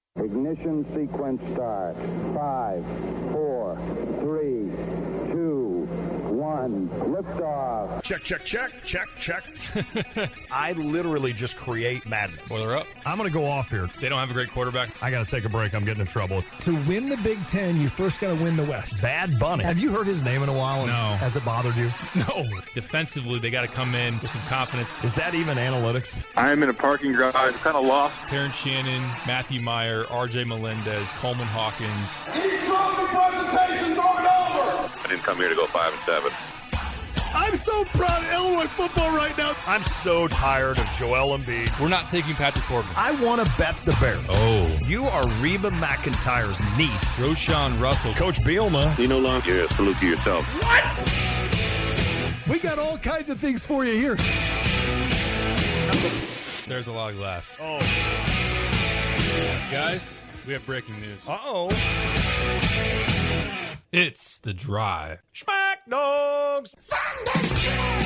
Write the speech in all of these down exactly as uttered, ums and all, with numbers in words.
Ignition sequence start. Five, four, three, two, one. Liftoff. Check, check, check, check, check. I literally just create madness. Boiler up. I'm going to go off here. They don't have a great quarterback. I got to take a break. I'm getting in trouble. To win the Big Ten, you first got to win the West. Bad Bunny. Have you heard his name in a while? No. Has it bothered you? No. Defensively, they got to come in with some confidence. Is that even analytics? I'm in a parking garage, kind of lost. Terrence Shannon, Matthew Meyer, R J Melendez, Coleman Hawkins. These trophy presentations aren't over. I didn't come here to go five and seven. I'm so proud of Illinois football right now. I'm so tired of Joel Embiid. We're not taking Patrick Corbin. I want to bet the Bears. Oh. You are Reba McEntire's niece. Roshan Russell. Coach Bielma. You no longer yeah, salute to yourself. What? We got all kinds of things for you here. There's a lot of glass. Oh. Guys, we have breaking news. Uh-oh. It's The Drive. Smack Dogs. Thunderstruck.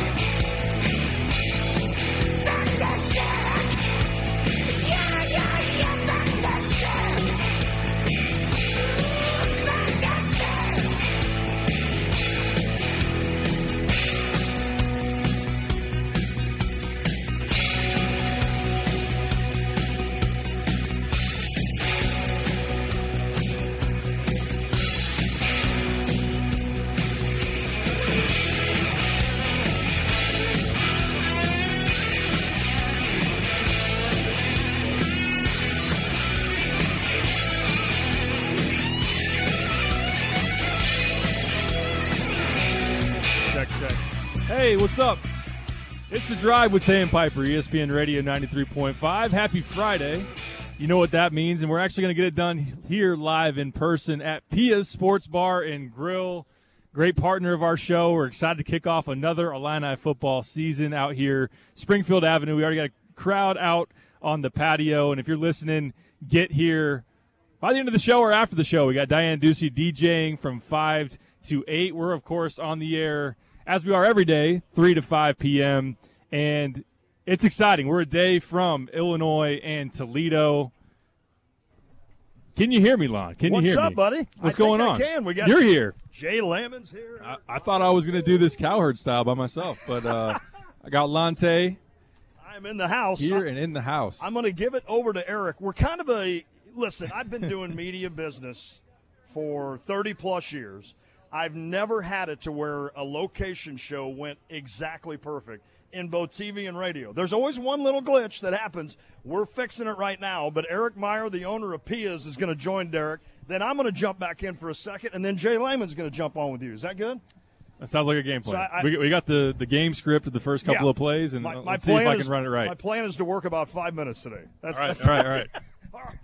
Thunderstruck. Yeah, yeah, yeah, Thunderstruck. Hey, what's up? It's The Drive with Tay and Piper, E S P N Radio ninety-three point five. Happy Friday. You know what that means, and we're actually going to get it done here live in person at Pia's Sports Bar and Grill. Great partner of our show. We're excited to kick off another Illini football season out here, Springfield Avenue. We already got a crowd out on the patio, and if you're listening, get here by the end of the show or after the show. We got Diane Ducey DJing from five to eight. We're, of course, on the air as we are every day, three to five p.m., and it's exciting. We're a day from Illinois and Toledo. Can you hear me, Lon? Can What's you hear up, me? buddy? What's I going think on? I can. We got You're here. Jay Lammons here. I, I thought I was going to do this cowherd style by myself, but uh, I got Lante I'm in the house. here and in the house. I'm going to give it over to Eric. We're kind of a – listen, I've been doing media business for thirty-plus years. I've never had it to where a location show went exactly perfect in both T V and radio. There's always one little glitch that happens. We're fixing it right now, but Eric Meyer, the owner of Pia's, is going to join Derek. Then I'm going to jump back in for a second, and then Jay Lehman's going to jump on with you. Is that good? That sounds like a game plan. So I, I, we, we got the, the game script of the first couple yeah. of plays, and my, let's my see if I can is, run it right. My plan is to work about five minutes today. That's, all right, that's all right, all right. all right.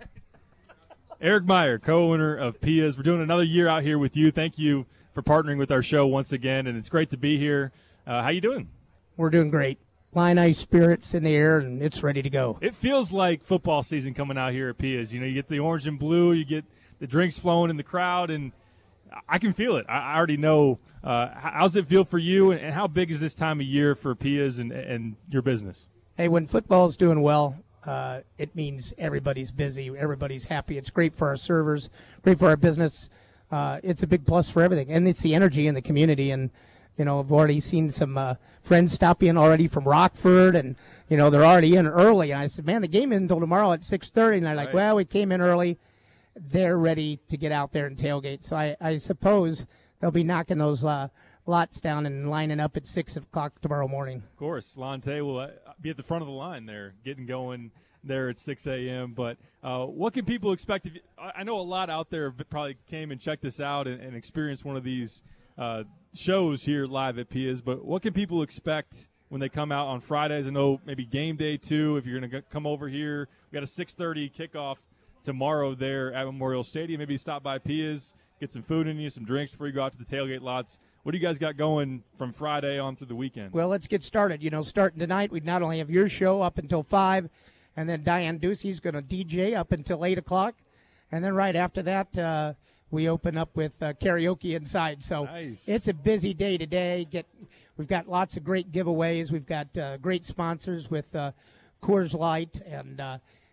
Eric Meyer, co-owner of Pia's. We're doing another year out here with you. Thank you for partnering with our show once again, and it's great to be here. Uh, how you doing? We're doing great. Illini spirits in the air, and it's ready to go. It feels like football season coming out here at Pia's. You know, you get the orange and blue, you get the drinks flowing in the crowd, and I can feel it. I, I already know. Uh, how's it feel for you, and, and how big is this time of year for Pia's and, and your business? Hey, when football's doing well, uh, it means everybody's busy, everybody's happy. It's great for our servers, great for our business. Uh, it's a big plus for everything, and it's the energy in the community. And you know, I've already seen some uh, friends stop in already from Rockford, and you know they're already in early. And I said, "Man, the game isn't until tomorrow at six thirty." And they're like, right. "Well, we came in early." They're ready to get out there and tailgate. So I, I suppose they'll be knocking those uh, lots down and lining up at six o'clock tomorrow morning. Of course, Lante will uh, be at the front of the line there, getting going there at six a.m. But uh, what can people expect? If you, I know a lot out there probably came and checked this out and, and experienced one of these uh, shows here live at Pia's. But what can people expect when they come out on Fridays? I know maybe game day too. If you're going to come over here, we got a six thirty kickoff tomorrow there at Memorial Stadium. Maybe stop by Pia's, get some food in you, some drinks before you go out to the tailgate lots. What do you guys got going from Friday on through the weekend? Well, let's get started. You know, starting tonight, we not only have your show up until five, and then Diane Ducey's going to D J up until eight o'clock. And then right after that, uh, we open up with uh, karaoke inside. So nice. It's a busy day today. Get, We've got lots of great giveaways. We've got uh, great sponsors with uh, Coors Light and uh,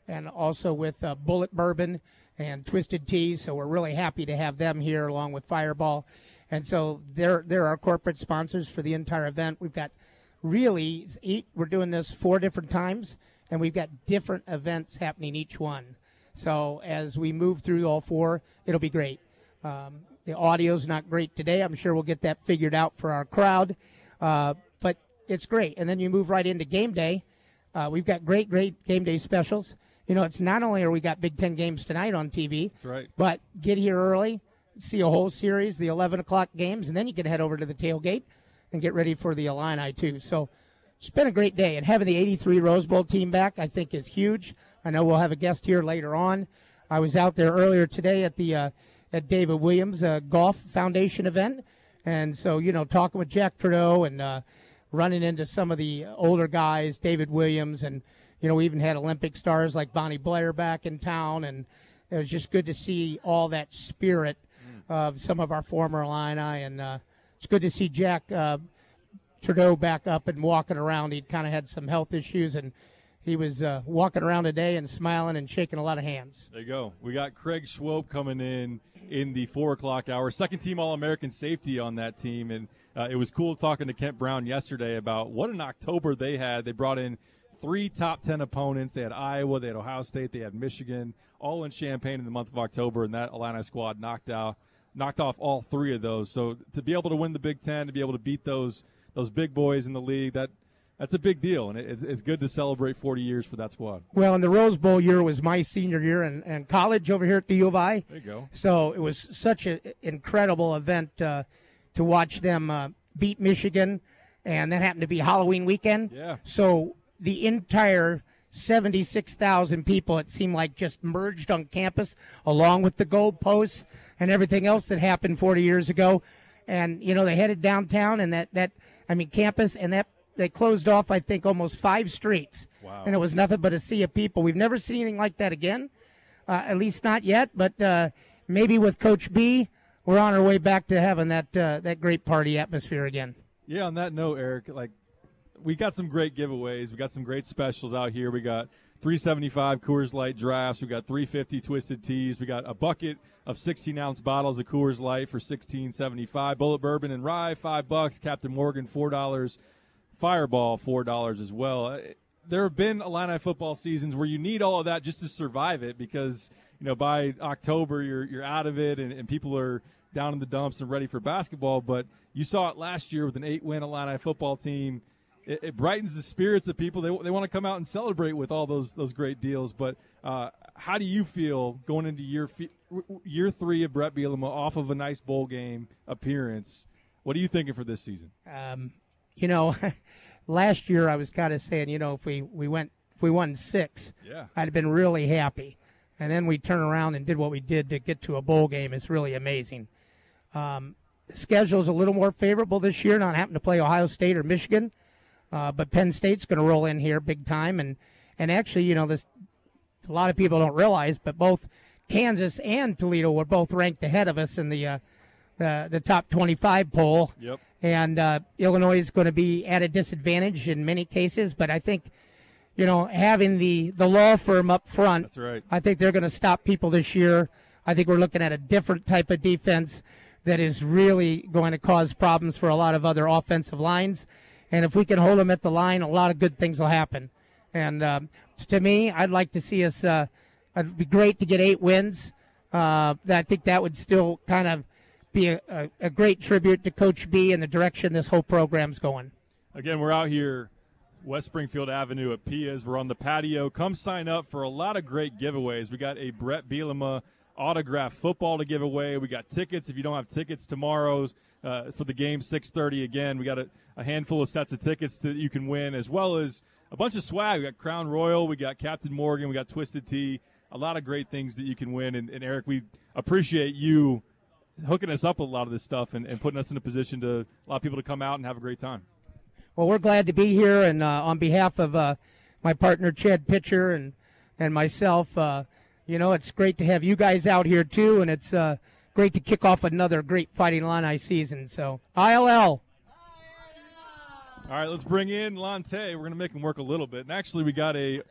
and also with uh, Bullet Bourbon and Twisted Tea. So we're really happy to have them here along with Fireball. And so they're, they're our corporate sponsors for the entire event. We've got really eight, we're doing this four different times, and we've got different events happening each one. So as we move through all four, it'll be great. Um, the audio's not great today. I'm sure we'll get that figured out for our crowd. Uh, but it's great. And then you move right into game day. Uh, we've got great, great game day specials. You know, it's not only are we got Big Ten games tonight on T V, That's right. but get here early, see a whole series, the eleven o'clock games, and then you can head over to the tailgate and get ready for the Illini too. So it's been a great day. And having the eighty-three Rose Bowl team back, I think, is huge. I know we'll have a guest here later on. I was out there earlier today at the uh, at David Williams uh, Golf Foundation event. And so, you know, talking with Jack Trudeau and uh, running into some of the older guys, David Williams, and, you know, we even had Olympic stars like Bonnie Blair back in town. And it was just good to see all that spirit of some of our former Illini. And uh, it's good to see Jack uh, Trudeau back up and walking around. He'd kind of had some health issues, and he was uh, walking around today and smiling and shaking a lot of hands. There you go. We got Craig Schwope coming in in the four o'clock hour, second team All-American safety on that team. And uh, it was cool talking to Kent Brown yesterday about what an October they had. They brought in three top ten opponents. They had Iowa, they had Ohio State, they had Michigan, all in Champaign in the month of October, and that Illini squad knocked out, knocked off all three of those. So to be able to win the Big Ten, to be able to beat those those big boys in the league, that that's a big deal, and it's, it's good to celebrate forty years for that squad. Well, and the Rose Bowl year was my senior year in, in college over here at the U of I. There you go. So it was such an incredible event uh, to watch them uh, beat Michigan, and that happened to be Halloween weekend. Yeah. So the entire seventy-six thousand people, it seemed like, just merged on campus along with the goalposts and everything else that happened forty years ago. And, you know, they headed downtown, and that, that I mean, campus, and that they closed off, I think, almost five streets. Wow. And it was nothing but a sea of people. We've never seen anything like that again, uh, at least not yet. But uh, maybe with Coach B, we're on our way back to having that uh, that great party atmosphere again. Yeah, on that note, Eric, like, we got some great giveaways. We got some great specials out here. We got three seventy-five Coors Light drafts. We got three fifty Twisted Teas. We got a bucket of sixteen ounce bottles of Coors Light for sixteen seventy-five. Bullet Bourbon and Rye, five bucks. Captain Morgan, four dollars. Fireball, four dollars as well. There have been Illini football seasons where you need all of that just to survive it, because, you know, by October you're you're out of it, and, and people are down in the dumps and ready for basketball. But you saw it last year with an eight-win Illini football team. It, it brightens the spirits of people. They they want to come out and celebrate with all those those great deals. But uh, how do you feel going into year year three of Brett Bielema off of a nice bowl game appearance? What are you thinking for this season? Um, you know, last year I was kind of saying, you know, if we, we went if we won six, yeah, I'd have been really happy. And then we turn around and did what we did to get to a bowl game. It's really amazing. Um, the schedule is a little more favorable this year, not having to play Ohio State or Michigan. Uh, but Penn State's going to roll in here big time. And, and actually, you know, this a lot of people don't realize, but both Kansas and Toledo were both ranked ahead of us in the uh, the, the top twenty-five poll. Yep. And uh, Illinois is going to be at a disadvantage in many cases. But I think, you know, having the, the law firm up front, that's right. I think they're going to stop people this year. I think we're looking at a different type of defense that is really going to cause problems for a lot of other offensive lines. And if we can hold them at the line, a lot of good things will happen. And um, to me, I'd like to see us uh, – it'd be great to get eight wins. Uh, I think that would still kind of be a, a, a great tribute to Coach B and the direction this whole program's going. Again, we're out here, West Springfield Avenue at Pia's. We're on the patio. Come sign up for a lot of great giveaways. We got a Brett Bielema autographed football to give away. We got tickets. If you don't have tickets tomorrow uh, for the game, six thirty again, we got a, a handful of sets of tickets that you can win, as well as a bunch of swag. We got Crown Royal. We got Captain Morgan. We got Twisted Tea. A lot of great things that you can win. And, and Eric, we appreciate you hooking us up with a lot of this stuff and, and putting us in a position to allow people to come out and have a great time. Well, we're glad to be here, and uh, on behalf of uh, my partner Chad Pitcher and and myself, uh, you know, it's great to have you guys out here too, and it's uh, great to kick off another great Fighting Illini season. So, I L L. All right, let's bring in Lante. We're going to make him work a little bit. And actually, we got a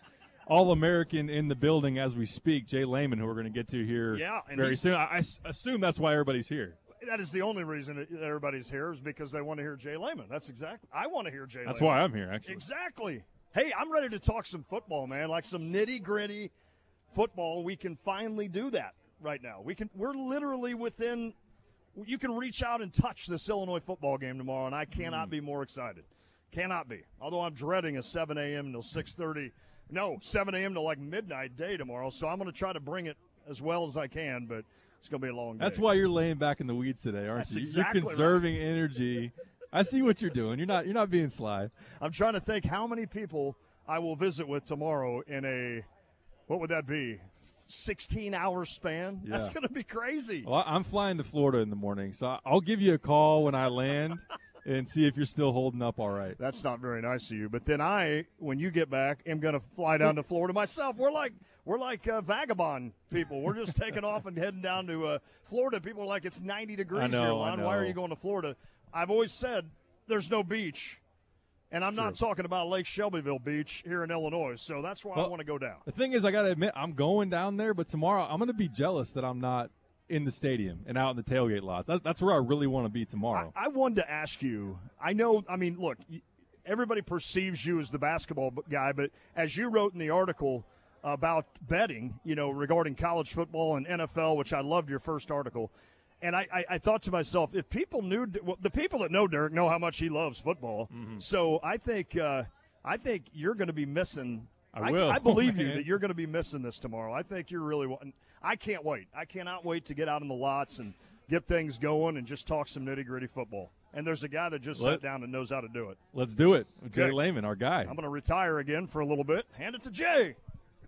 All-American in the building as we speak, Jay Lehman, who we're going to get to here Yeah, and very he's- soon. I, I s- assume that's why everybody's here. That is the only reason that everybody's here is because they want to hear Jay Lehman. That's exactly. I want to hear Jay That's Lehman. why I'm here, actually. Exactly. Hey, I'm ready to talk some football, man. Like some nitty-gritty football. We can finally do that right now. We can. We're literally within. You can reach out and touch this Illinois football game tomorrow, and I cannot Mm. be more excited. Cannot be. Although I'm dreading a seven a.m. till six thirty. No, seven a.m. to like midnight day tomorrow. So I'm going to try to bring it as well as I can, but it's going to be a long day. That's why you're laying back in the weeds today, aren't That's you? exactly you're conserving energy. I see what you're doing. You're not. You're not being sly. I'm trying to think how many people I will visit with tomorrow in a, what would that be, sixteen-hour span? Yeah. That's going to be crazy. Well, I'm flying to Florida in the morning, so I'll give you a call when I land and see if you're still holding up all right. That's not very nice of you. But then I, when you get back, am going to fly down to Florida myself. We're like we're like uh, vagabond people. We're just taking off and heading down to uh, Florida. People are like, it's ninety degrees I know, here, I Lon. Why are know. you going to Florida? I've always said there's no beach. And I'm not talking about Lake Shelbyville Beach here in Illinois, so that's why Well, I want to go down. The thing is, I got to admit, I'm going down there, but tomorrow I'm going to be jealous that I'm not in the stadium and out in the tailgate lots. That, that's where I really want to be tomorrow. I, I wanted to ask you. I know. I mean, look, y- everybody perceives you as the basketball b- guy, but as you wrote in the article about betting, you know, regarding college football and N F L, which I loved your first article, and I, I, I thought to myself, if people knew, well, the people that know Derek know how much he loves football. Mm-hmm. So I think, uh, I think you're going to be missing. I will. I, believe you Man. that you're going to be missing this tomorrow. I think you're really wanting. I can't wait. I cannot wait to get out in the lots and get things going and just talk some nitty gritty football. And there's a guy that just Let- sat down and knows how to do it. Let's do it. Jay Okay. Lehman, our guy. I'm going to retire again for a little bit. Hand it to Jay.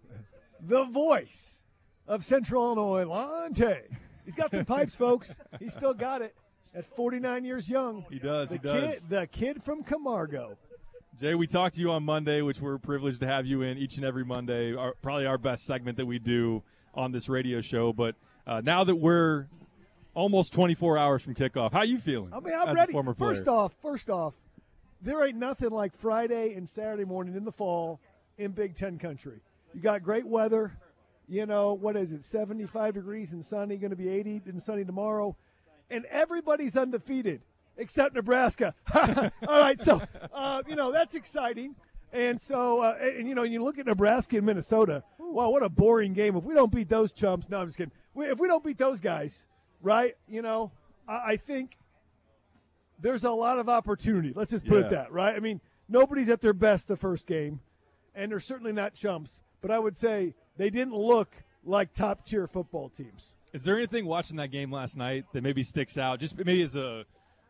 The voice of Central Illinois, Lonte. He's got some pipes, folks. He's still got it at forty-nine years young. He does, The he does. Kid, the kid from Camargo. Jay, we talked to you on Monday, which we're privileged to have you in each and every Monday. Our, probably our best segment that we do on this radio show. But uh, now that we're almost twenty-four hours from kickoff, how you feeling? I mean, I'm as a ready. former player? First off, first off, there ain't nothing like Friday and Saturday morning in the fall in Big Ten country. You got great weather. You know, what is it, seventy-five degrees and sunny, going to be eighty and sunny tomorrow. And everybody's undefeated except Nebraska. All right, so, uh, you know, that's exciting. And so, uh, and, you know, you look at Nebraska and Minnesota. Wow, what a boring game. If we don't beat those chumps, no, I'm just kidding. We- If we don't beat those guys, right, you know, I, I think there's a lot of opportunity. Let's just put Yeah. it that, right? I mean, nobody's at their best the first game, and they're certainly not chumps. But I would say they didn't look like top-tier football teams. Is there anything watching that game last night that maybe sticks out, just maybe as a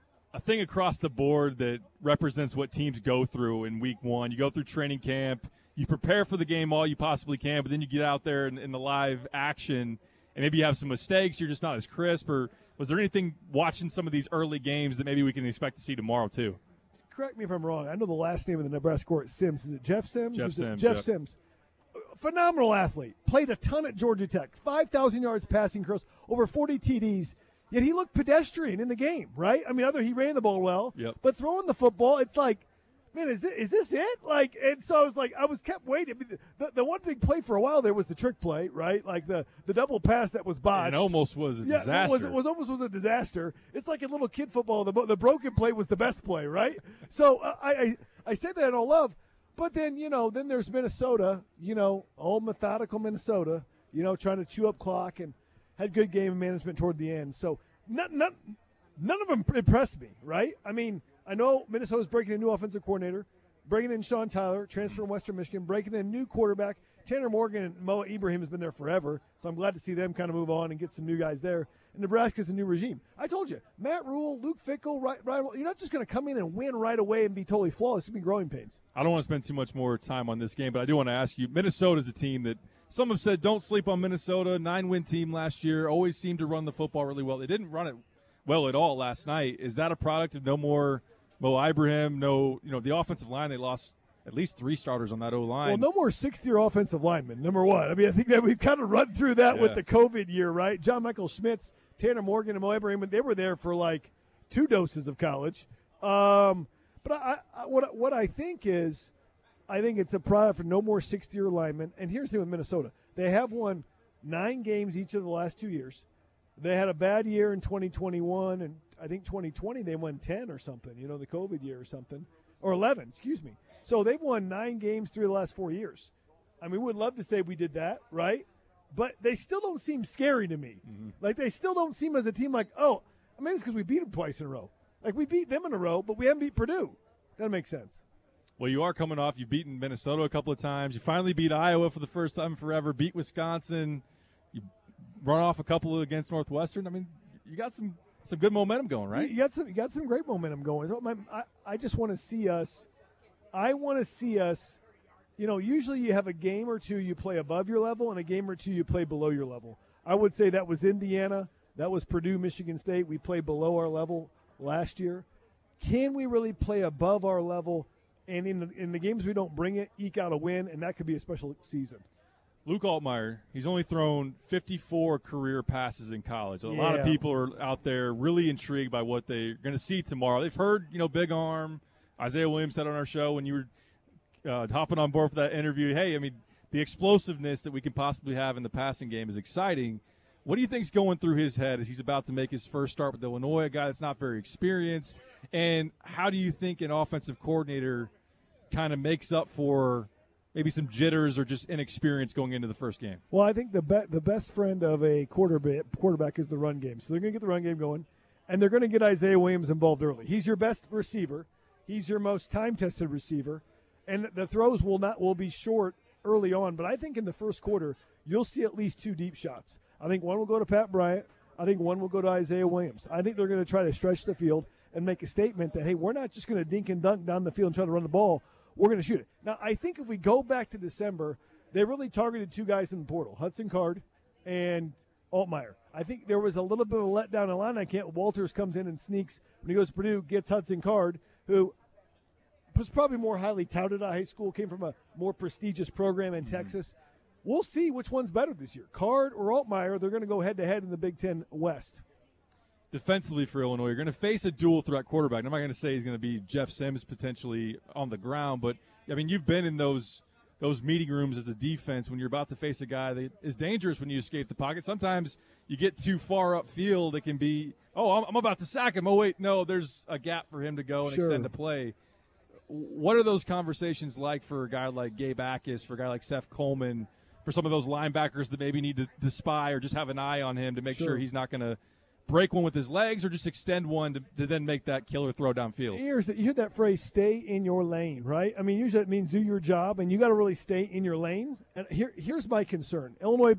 a thing across the board that represents what teams go through in week one? You go through training camp, you prepare for the game all you possibly can, but then you get out there in, in the live action, and maybe you have some mistakes, you're just not as crisp. Or was there anything watching some of these early games that maybe we can expect to see tomorrow too? Correct me if I'm wrong. I know the last name of the Nebraska court is Sims. Is it Jeff Sims? Jeff Is it Sims, Jeff yep. Sims. Phenomenal athlete. Played a ton at Georgia Tech. five thousand yards passing across, over forty T Ds. Yet he looked pedestrian in the game, right? I mean, other he ran the ball well, Yep. but throwing the football, it's like, man, is this, is this it? Like, and so I was like, I was kept waiting. I mean, the, the one big play for a while there was the trick play, right? Like the, the double pass that was botched. It almost was a Yeah, disaster. it was, it was almost was a disaster. It's like in little kid football, the the broken play was the best play, right? So uh, I, I I say that in all love, but then you know, then there's Minnesota, you know, old methodical Minnesota, you know, trying to chew up clock and had good game management toward the end. So not, not, none of them impressed me, right? I mean, I know Minnesota's breaking a new offensive coordinator, bringing in Sean Tyler, transfer from Western Michigan, breaking in a new quarterback. Tanner Morgan and Moa Ibrahim has been there forever, so I'm glad to see them kind of move on and get some new guys there. And Nebraska's a new regime. I told you, Matt Rule, Luke Fickell, right, right, you're not just going to come in and win right away and be totally flawless. It's going to be growing pains. I don't want to spend too much more time on this game, but I do want to ask you, Minnesota's a team that some have said don't sleep on Minnesota, nine-win team last year, always seemed to run the football really well. They didn't run it well at all last night. Is that a product of no more Mo Ibrahim, no, you know, the offensive line, they lost at least three starters on that O-line. Well, no more sixth-year offensive linemen, number one. I mean, I think that we've kind of run through that Yeah. with the COVID year, right? John Michael Schmitz, Tanner Morgan, and Mo Ibrahim, they were there for like two doses of college. Um, but I, I, what, what I think is I think it's a product for no more sixth-year linemen. And here's the thing with Minnesota. They have won nine games each of the last two years. They had a bad year in twenty twenty-one, and I think twenty twenty they won ten or something, you know, the COVID year or something. Or eleven, excuse me. So they've won nine games through the last four years. I mean, we would love to say we did that, right? But they still don't seem scary to me. Mm-hmm. Like, they still don't seem as a team like, oh, maybe it's because we beat them twice in a row. Like, we beat them in a row, but we haven't beat Purdue. That makes sense. Well, you are coming off. You've beaten Minnesota a couple of times. You finally beat Iowa for the first time forever, beat Wisconsin. You run off a couple against Northwestern. I mean, you got some some good momentum going, right? You got some, you got some great momentum going. So my, I, I just want to see us – I want to see us – you know, usually you have a game or two you play above your level and a game or two you play below your level. I would say that was Indiana. That was Purdue, Michigan State. We played below our level last year. Can we really play above our level and in the, in the games we don't bring it, eke out a win, and that could be a special season? Luke Altmaier, he's only thrown fifty-four career passes in college. A yeah. lot of people are out there really intrigued by what they're going to see tomorrow. They've heard, you know, big arm. Isaiah Williams said on our show when you were – Uh, hopping on board for that interview, hey, I mean, the explosiveness that we can possibly have in the passing game is exciting. What do you think's going through his head as he's about to make his first start with Illinois, a guy that's not very experienced? And how do you think an offensive coordinator kind of makes up for maybe some jitters or just inexperience going into the first game? Well, I think the be- the best friend of a quarterback quarterback is the run game. So they're going to get the run game going, and they're going to get Isaiah Williams involved early. He's your best receiver. He's your most time-tested receiver. And the throws will not will be short early on, but I think in the first quarter you'll see at least two deep shots. I think one will go to Pat Bryant. I think one will go to Isaiah Williams. I think they're going to try to stretch the field and make a statement that, hey, we're not just going to dink and dunk down the field and try to run the ball. We're going to shoot it. Now, I think if we go back to December, they really targeted two guys in the portal, Hudson Card and Altmaier. I think there was a little bit of a letdown in line. I can't. Walters comes in and sneaks when he goes to Purdue, gets Hudson Card, who – was probably more highly touted at high school, came from a more prestigious program in mm-hmm. Texas. We'll see which one's better this year, Card or Altmaier. They're going to go head-to-head in the Big Ten West. Defensively for Illinois, you're going to face a dual threat quarterback. I'm not going to say he's going to be Jeff Sims potentially on the ground, but, I mean, you've been in those those meeting rooms as a defense when you're about to face a guy that is dangerous when you escape the pocket. Sometimes you get too far upfield. It can be, oh, I'm, I'm about to sack him. Oh, wait, no, there's a gap for him to go and sure. extend a play. What are those conversations like for a guy like Gabe Akis, for a guy like Seth Coleman, for some of those linebackers that maybe need to, to spy or just have an eye on him to make sure, sure he's not going to break one with his legs or just extend one to, to then make that killer throw downfield? Here's the, you hear that phrase, stay in your lane, right? I mean, usually it means do your job, and you got to really stay in your lanes. And here, here's my concern. Illinois,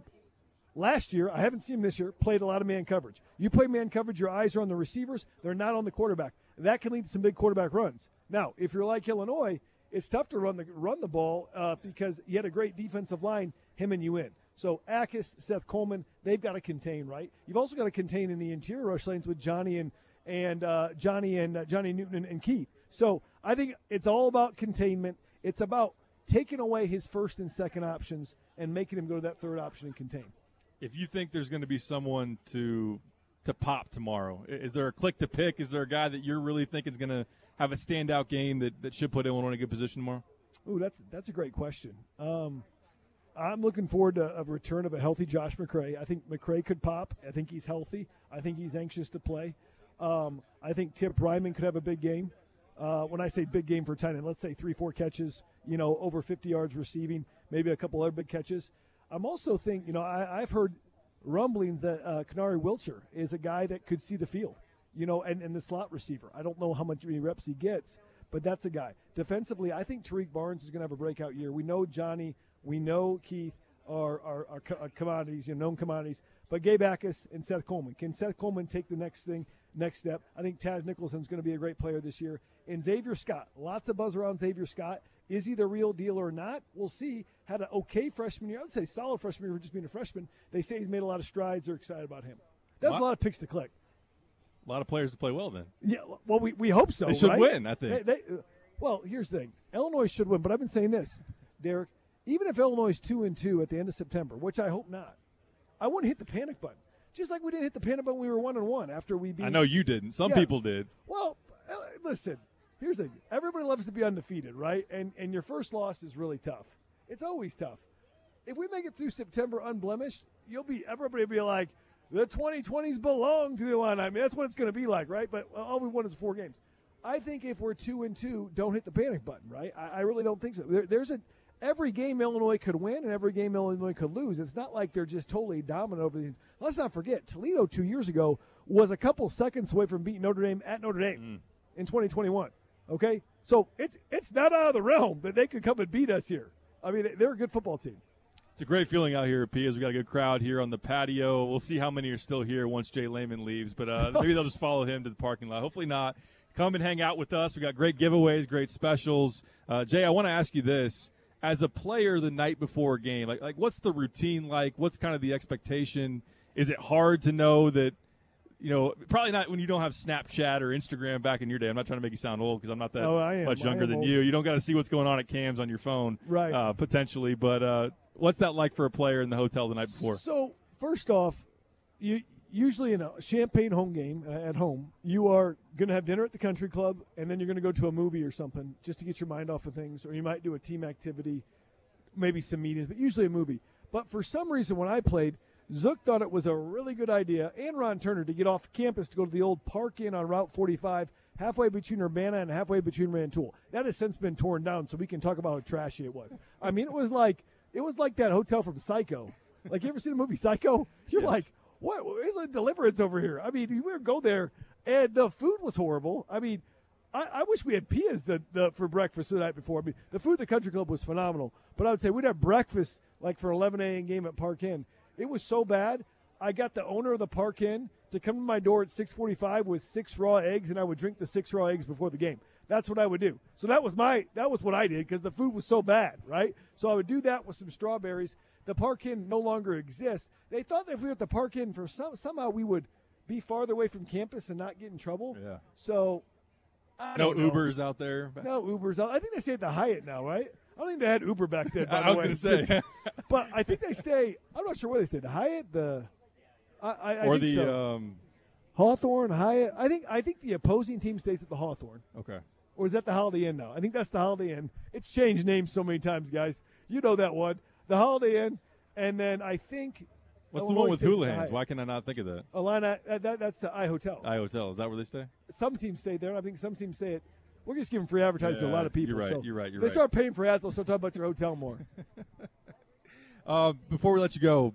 last year, I haven't seen them this year, played a lot of man coverage. You play man coverage, your eyes are on the receivers. They're not on the quarterback. That can lead to some big quarterback runs. Now, if you're like Illinois, it's tough to run the run the ball uh, because you had a great defensive line hemming you in. So Akis, Seth Coleman, they've got to contain, right? You've also got to contain in the interior rush lanes with Johnny and and uh, Johnny and uh, Johnny Newton and, and Keith. So I think it's all about containment. It's about taking away his first and second options and making him go to that third option and contain. If you think there's going to be someone to to pop tomorrow, is there a click to pick? Is there a guy that you're really thinking is going to have a standout game that, that should put Illinois in a good position tomorrow? Ooh, that's that's a great question. Um, I'm looking forward to a return of a healthy Josh McCray. I think McCray could pop. I think he's healthy. I think he's anxious to play. Um, I think Tip Ryman could have a big game. Uh, when I say big game for tight end, let's say three, four catches, you know, over fifty yards receiving, maybe a couple other big catches. I'm also think, you know, I, I've heard rumblings that uh, Kanari Wilcher is a guy that could see the field, you know, and, and the slot receiver. I don't know how much many reps he gets, but that's a guy. Defensively, I think Tariq Barnes is going to have a breakout year. We know Johnny, we know Keith are, are, are, co- are commodities, you know, known commodities, but Gabe Akis and Seth Coleman. Can Seth Coleman take the next thing, next step? I think Taz Nicholson's going to be a great player this year. And Xavier Scott, lots of buzz around Xavier Scott. Is he the real deal or not? We'll see. Had an okay freshman year. I would say solid freshman year for just being a freshman. They say he's made a lot of strides. They're excited about him. That's wow. a lot of picks to click. A lot of players to play well then. Yeah, well, we, we hope so. They should right? win, I think. They, they, well, here's the thing. Illinois should win, but I've been saying this, Derek. Even if Illinois is two and two at the end of September, which I hope not, I wouldn't hit the panic button. Just like we didn't hit the panic button when we were one and one after we beat. I know you didn't. Some yeah. people did. Well, listen. here's the thing. Everybody loves to be undefeated, right? And and your first loss is really tough. It's always tough. If we make it through September unblemished, you'll be everybody will be like, the twenty twenties belong to the Illini. I mean, that's what it's going to be like, right? But all we want is four games. I think if we're two and two, don't hit the panic button, right? I, I really don't think so. There, there's a every game Illinois could win and every game Illinois could lose. It's not like they're just totally dominant over these. Let's not forget, Toledo two years ago was a couple seconds away from beating Notre Dame at Notre Dame mm. in twenty twenty-one. Okay, so it's it's not out of the realm that they could come and beat us here. I mean, they're a good football team. It's a great feeling out here at Pia's. We got a good crowd here on the patio. We'll see how many are still here once Jay Lehman leaves, but uh, maybe they'll just follow him to the parking lot. Hopefully not. Come and hang out with us. We got great giveaways, great specials. Uh, Jay, I want to ask you this: as a player, the night before a game, like like what's the routine like? What's kind of the expectation? Is it hard to know that? You know, probably not when you don't have Snapchat or Instagram back in your day. I'm not trying to make you sound old because I'm not that oh, I am. much younger than old. you. You don't got to see what's going on at Cam's on your phone, right? Uh, potentially, but uh, what's that like for a player in the hotel the night before? So first off, you usually in a Champaign home game uh, at home, you are going to have dinner at the country club, and then you're going to go to a movie or something just to get your mind off of things, or you might do a team activity, maybe some meetings, but usually a movie. But for some reason, when I played, Zook thought it was a really good idea, and Ron Turner, to get off campus to go to the old Park Inn on Route forty-five, halfway between Urbana and halfway between Rantoul. That has since been torn down, so we can talk about how trashy it was. I mean, it was like it was like that hotel from Psycho. Like, you ever seen the movie Psycho? You're yes. like, what? Is a deliverance over here? I mean, we would go there, and the food was horrible. I mean, I, I wish we had Pia's the, the, for breakfast the night before. I mean, the food at the country club was phenomenal, but I would say we'd have breakfast like for eleven a.m. game at Park Inn. It was so bad, I got the owner of the Park Inn to come to my door at six forty-five with six raw eggs, and I would drink the six raw eggs before the game. That's what I would do. So that was my that was what I did because the food was so bad, right? So I would do that with some strawberries. The Park Inn no longer exists. They thought that if we were at the Park Inn, for some, somehow we would be farther away from campus and not get in trouble. Yeah. So I no don't know. Ubers out there. No Ubers out. I think they stay at the Hyatt now, right? I don't think they had Uber back then. By I the was going to say, but I think they stay. I'm not sure where they stay. The Hyatt, the I, I, I or think the so. um, Hawthorne, Hyatt. I think I think the opposing team stays at the Hawthorne. Okay. Or is that the Holiday Inn now? I think that's the Holiday Inn. It's changed names so many times, guys. You know that one. The Holiday Inn, and then I think. What's Illinois the one with stays at the Houlihan's? Hyatt. Why can I not think of that? Alana, that, that, that's the iHotel. iHotel. Is that where they stay? Some teams stay there. I think some teams stay at. We're just giving free advertising yeah, to a lot of people. You're right. So you're right. You're they right. start paying for ads, they'll start talking about your hotel more. uh, before we let you go,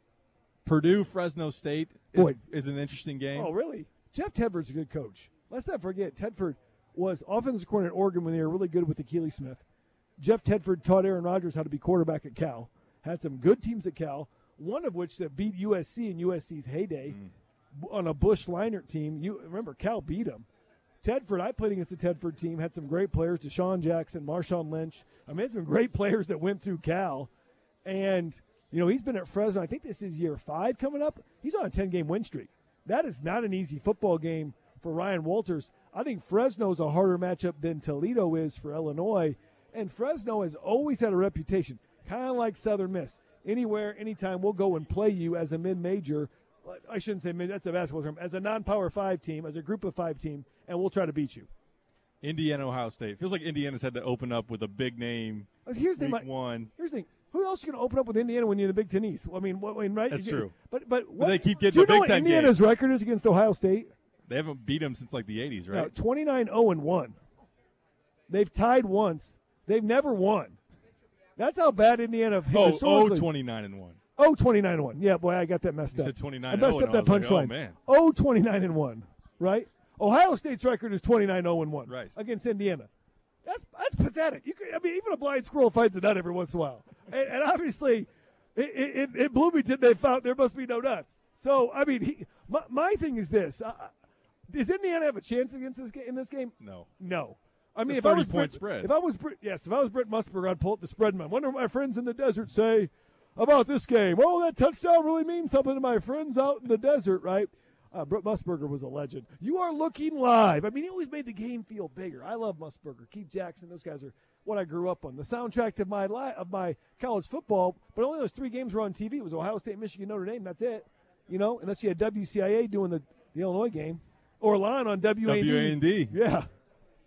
Purdue Fresno State is, Boy. is an interesting game. Oh, really? Jeff Tedford's a good coach. Let's not forget, Tedford was offensive coordinator at Oregon when they were really good with Akili Smith. Jeff Tedford taught Aaron Rodgers how to be quarterback at Cal. Had some good teams at Cal, one of which that beat U S C in U S C's heyday mm. on a Bush Leinart team. You remember Cal beat them. Tedford, I played against the Tedford team, had some great players, Deshaun Jackson, Marshawn Lynch. I mean, had some great players that went through Cal. And, you know, he's been at Fresno. I think this is year five coming up. He's on a ten-game win streak. That is not an easy football game for Ryan Walters. I think Fresno's a harder matchup than Toledo is for Illinois. And Fresno has always had a reputation, kind of like Southern Miss. Anywhere, anytime, we'll go and play you as a mid-major. I shouldn't say mid, that's a basketball term. As a non-power five team, as a group of five team, and we'll try to beat you. Indiana, Ohio State. Feels like Indiana's had to open up with a big name. Here's the week thing, one. Here's the thing. Who else is going to open up with Indiana when you're in the Big Ten East? I mean, what, I mean right? That's you, true. But but, what, but they keep getting do you the know Big what Ten Indiana's game. record is against Ohio State? They haven't beat them since like the eighties, right? No, twenty-nine oh and one. They've tied once. They've never won. That's how bad Indiana have Oh, historically. oh, twenty-nine and one. Oh, twenty-nine and one. Yeah, boy, I got that messed You up. said twenty-nine I messed and up that I was like, punchline. oh, man. Oh, twenty-nine and one, right? Ohio State's record is twenty-nine oh and one Right. against Indiana. That's that's pathetic. You could, I mean, even a blind squirrel finds a nut every once in a while. And, and obviously, in, in, in Bloomington, they found there must be no nuts. So, I mean, he, my, my thing is this. Uh, does Indiana have a chance against this ga- in this game? No. No. I mean, It's if a I was thirty-point Britt, spread. if I was Britt, yes, if I was Britt Musburger, I'd pull up the spread. I wonder what my friends in the desert say about this game. Oh, that touchdown really means something to my friends out in the desert, right? Uh, Britt Musburger was a legend. You are looking live. I mean, he always made the game feel bigger. I love Musburger, Keith Jackson. Those guys are what I grew up on. The soundtrack to my li- of my college football. But only those three games were on T V. It was Ohio State, Michigan, Notre Dame. That's it. You know, unless you had W C I A doing the, the Illinois game, or Lon on W A N D. W A N D. Yeah.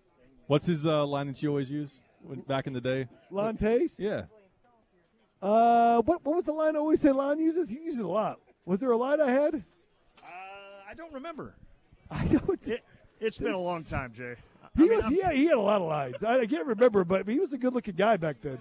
What's his uh, line that you always use when, back in the day? Lantes? Yeah. Uh, what what was the line I always say Lon uses? He uses it a lot. Was there a line I had? Uh, I don't remember. I don't. It, it's been a long time, Jay. I He mean, was. I'm- He had, he had a lot of lines. I, I can't remember, but he was a good-looking guy back then.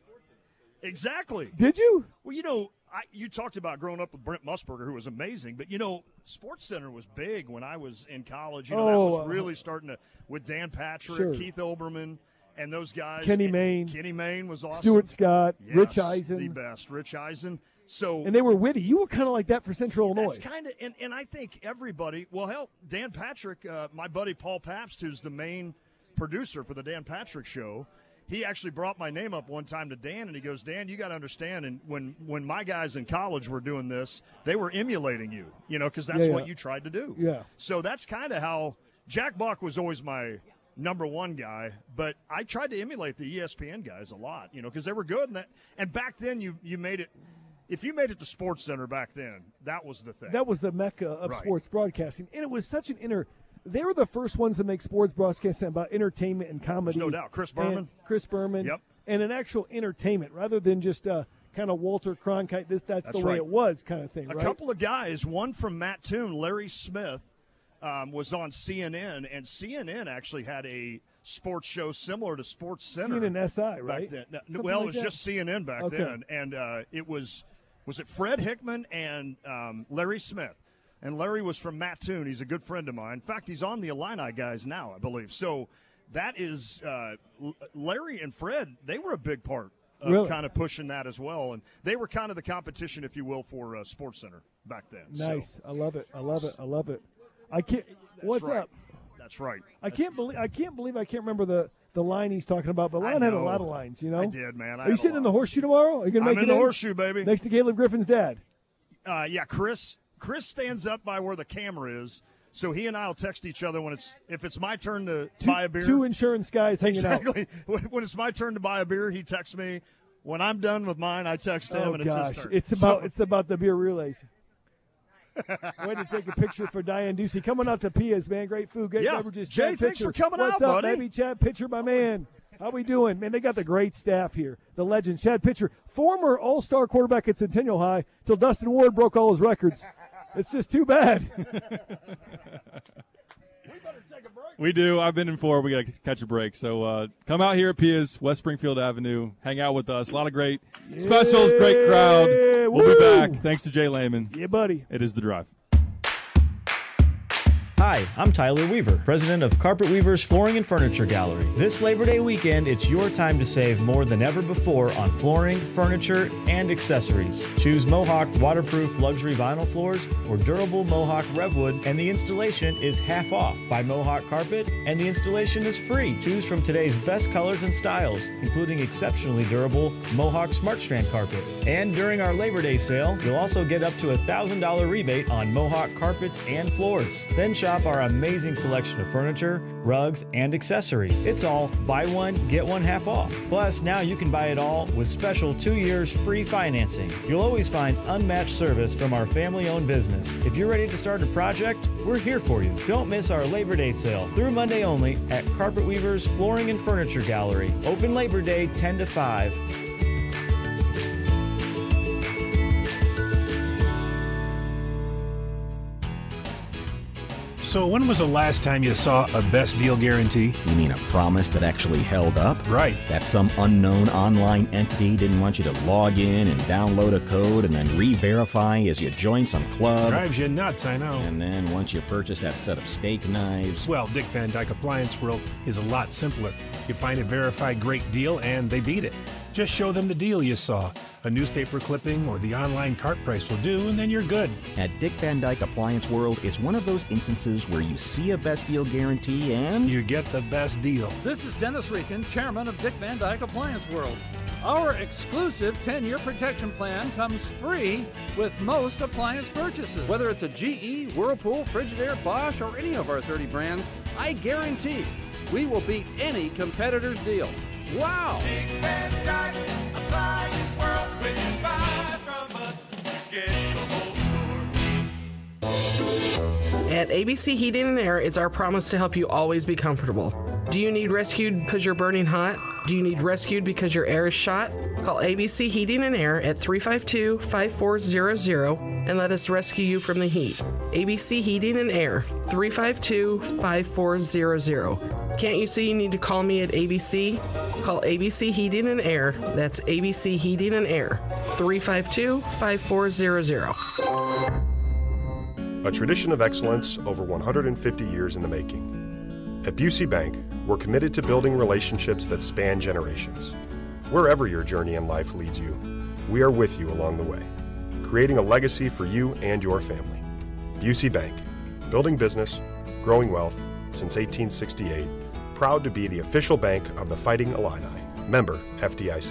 Exactly. Did you? Well, you know, I, you talked about growing up with Brent Musburger, who was amazing. But, you know, Sports Center was big when I was in college. You know, Oh, that was uh, really starting to – with Dan Patrick, Sure. Keith Olbermann, and those guys. Kenny And Mayne. Kenny Mayne was awesome. Stuart Scott, Yes, Rich Eisen. the best. Rich Eisen. So And they were witty. You were kind of like that for Central That's Illinois. kind of, and, and I think everybody, well, hell, Dan Patrick, uh, my buddy Paul Pabst, who's the main producer for the Dan Patrick Show, he actually brought my name up one time to Dan, and he goes, Dan, you got to understand, and when, when my guys in college were doing this, they were emulating you, you know, because that's Yeah, yeah. what you tried to do. Yeah. So that's kind of how Jack Buck was always my number one guy, but I tried to emulate the E S P N guys a lot, you know, because they were good. And, that, and back then you, you made it, if you made it to Sports Center back then, that was the thing. That was the mecca of Right. sports broadcasting. And it was such an inter. They were the first ones to make sports broadcasting about entertainment and comedy. There's no doubt. Chris And Berman. Chris Berman. Yep. And an actual entertainment rather than just uh, kind of Walter Cronkite, this, that's, That's the way right. it was kind of thing, A right? couple of guys, one from Matt Toon, Larry Smith, um, was on C N N, and C N N actually had a sports show similar to Sports Center. C N N S I, back right? then. No, Something well, like it was that? just C N N back Okay. then, and uh, it was was it Fred Hickman and um, Larry Smith. And Larry was from Mattoon. He's a good friend of mine. In fact, he's on the Illini guys now, I believe. So that is uh, L- Larry and Fred, they were a big part of Really? kind of pushing that as well. And they were kind of the competition, if you will, for uh, Sports Center back then. So Nice. I love it. I love it. I love it. I can't. What's right. up? That's right. I can't believe. I can't believe. I can't remember the, the line he's talking about. But I Lon had a know. lot of lines. You know. I did, man. I Are you had a sitting in lot. the horseshoe tomorrow? Are you gonna I'm make in it the horseshoe, baby. next to Caleb Griffin's dad? Uh, yeah, Chris. Chris stands up by where the camera is, so he and I will text each other when it's if it's my turn to Two, buy a beer. two insurance guys hanging out. exactly. When when it's my turn to buy a beer, he texts me. When I'm done with mine, I text him, Oh and gosh, it's his turn. it's about So- it's about the beer relays. Way to take a picture for Diane Ducey. Coming out to Pia's, man. Great food, great Yeah. beverages. Jay, Chad thanks Pitcher. for coming What's out, up, buddy? baby? Chad Pitcher, my man. How we doing? Man, they got the great staff here. The legend, Chad Pitcher, former All-Star quarterback at Centennial High till Dustin Ward broke all his records. It's just too bad. We do. I've been in four. We got to catch a break. So uh, come out here at Pia's, West Springfield Avenue. Hang out with us. A lot of great specials, great crowd. We'll Woo! be back. Thanks to Jay Lehman. Yeah, buddy. It is The Drive. Hi, I'm Tyler Weaver, president of Carpet Weaver's Flooring and Furniture Gallery. This Labor Day weekend, it's your time to save more than ever before on flooring, furniture, and accessories. Choose Mohawk waterproof luxury vinyl floors or durable Mohawk Revwood, and the installation is half off. Buy Mohawk carpet, and the installation is free. Choose from today's best colors and styles, including exceptionally durable Mohawk Smart Strand carpet. And during our Labor Day sale, you'll also get up to a one thousand dollars rebate on Mohawk carpets and floors. Then shop our amazing selection of furniture, rugs, and accessories. It's all buy one, get one half off. Plus, now you can buy it all with special two years free financing. You'll always find unmatched service from our family-owned business. If you're ready to start a project, we're here for you. Don't miss our Labor Day sale through Monday only at Carpet Weaver's Flooring and Furniture Gallery. Open Labor Day ten to five. So when was the last time you saw a best deal guarantee? You mean a promise that actually held up? Right. That some unknown online entity didn't want you to log in and download a code and then re-verify as you join some club. Drives you nuts, I know. And then once you purchase that set of steak knives. Well, Dick Van Dyke Appliance World is a lot simpler. You find a verified great deal and they beat it. Just show them the deal you saw. A newspaper clipping or the online cart price will do, and then you're good. At Dick Van Dyke Appliance World, it's one of those instances where you see a best deal guarantee and you get the best deal. This is Dennis Rieken, chairman of Dick Van Dyke Appliance World. Our exclusive ten-year protection plan comes free with most appliance purchases. Whether it's a G E, Whirlpool, Frigidaire, Bosch, or any of our thirty brands, I guarantee we will beat any competitor's deal. Wow! Dick Van Dyke Appliance World. When you buy from us, you get the whole store. At A B C Heating and Air, it's our promise to help you always be comfortable. Do you need rescued because you're burning hot? Do you need rescued because your air is shot? Call A B C Heating and Air at three five two, five four zero zero and let us rescue you from the heat. A B C Heating and Air, three five two, five four zero zero. Can't you see you need to call me at A B C? Call A B C Heating and Air. That's A B C Heating and Air, three five two, five four zero zero. A tradition of excellence over one hundred fifty years in the making. At Busey Bank, we're committed to building relationships that span generations. Wherever your journey in life leads you, we are with you along the way, creating a legacy for you and your family. Busey Bank, building business, growing wealth since eighteen sixty-eight, proud to be the official bank of the Fighting Illini. Member F D I C.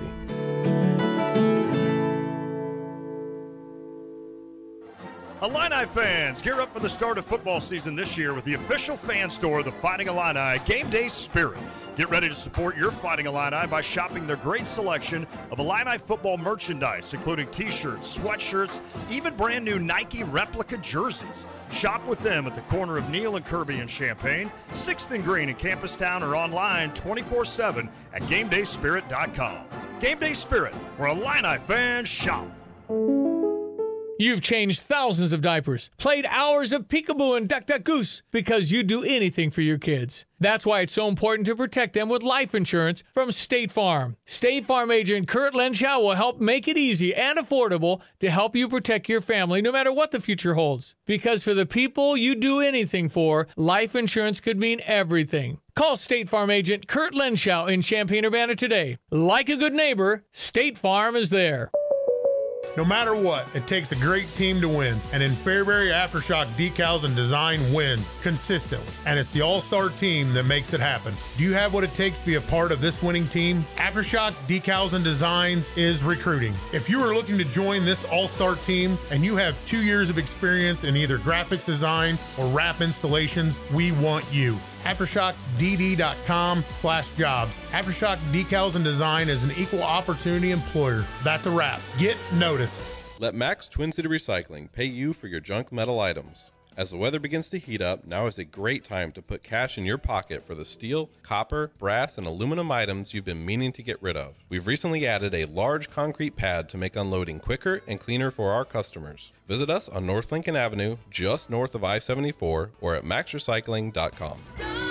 Illini fans, gear up for the start of football season this year with the official fan store of the Fighting Illini, Game Day Spirit. Get ready to support your Fighting Illini by shopping their great selection of Illini football merchandise, including t-shirts, sweatshirts, even brand new Nike replica jerseys. Shop with them at the corner of Neal and Kirby in Champaign, sixth and Green in Campustown, or online twenty-four seven at game day spirit dot com. Game Day Spirit, where Illini fans shop. You've changed thousands of diapers, played hours of peekaboo and duck duck goose because you do anything for your kids. That's why it's so important to protect them with life insurance from State Farm. State Farm agent Kurt Lenschow will help make it easy and affordable to help you protect your family no matter what the future holds. Because for the people you do anything for, life insurance could mean everything. Call State Farm agent Kurt Lenschow in Champaign-Urbana today. Like a good neighbor, State Farm is there. No matter what, it takes a great team to win. And in Fairbury, Aftershock Decals and Design wins consistently. And it's the all-star team that makes it happen. Do you have what it takes to be a part of this winning team? Aftershock Decals and Designs is recruiting. If you are looking to join this all-star team and you have two years of experience in either graphics design or wrap installations, we want you. Aftershock D D dot com slash jobs. Aftershock Decals and Design is an equal opportunity employer. That's a wrap. Get noticed. Let Max Twin City Recycling pay you for your junk metal items. As the weather begins to heat up, now is a great time to put cash in your pocket for the steel, copper, brass, and aluminum items you've been meaning to get rid of. We've recently added a large concrete pad to make unloading quicker and cleaner for our customers. Visit us on North Lincoln Avenue, just north of I seventy-four, or at max recycling dot com.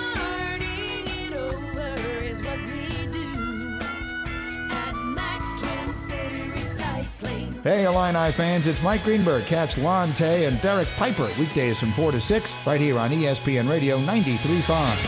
Hey, Illini fans, it's Mike Greenberg. Catch Lon Tay and Derek Piper weekdays from four to six right here on E S P N Radio ninety-three point five.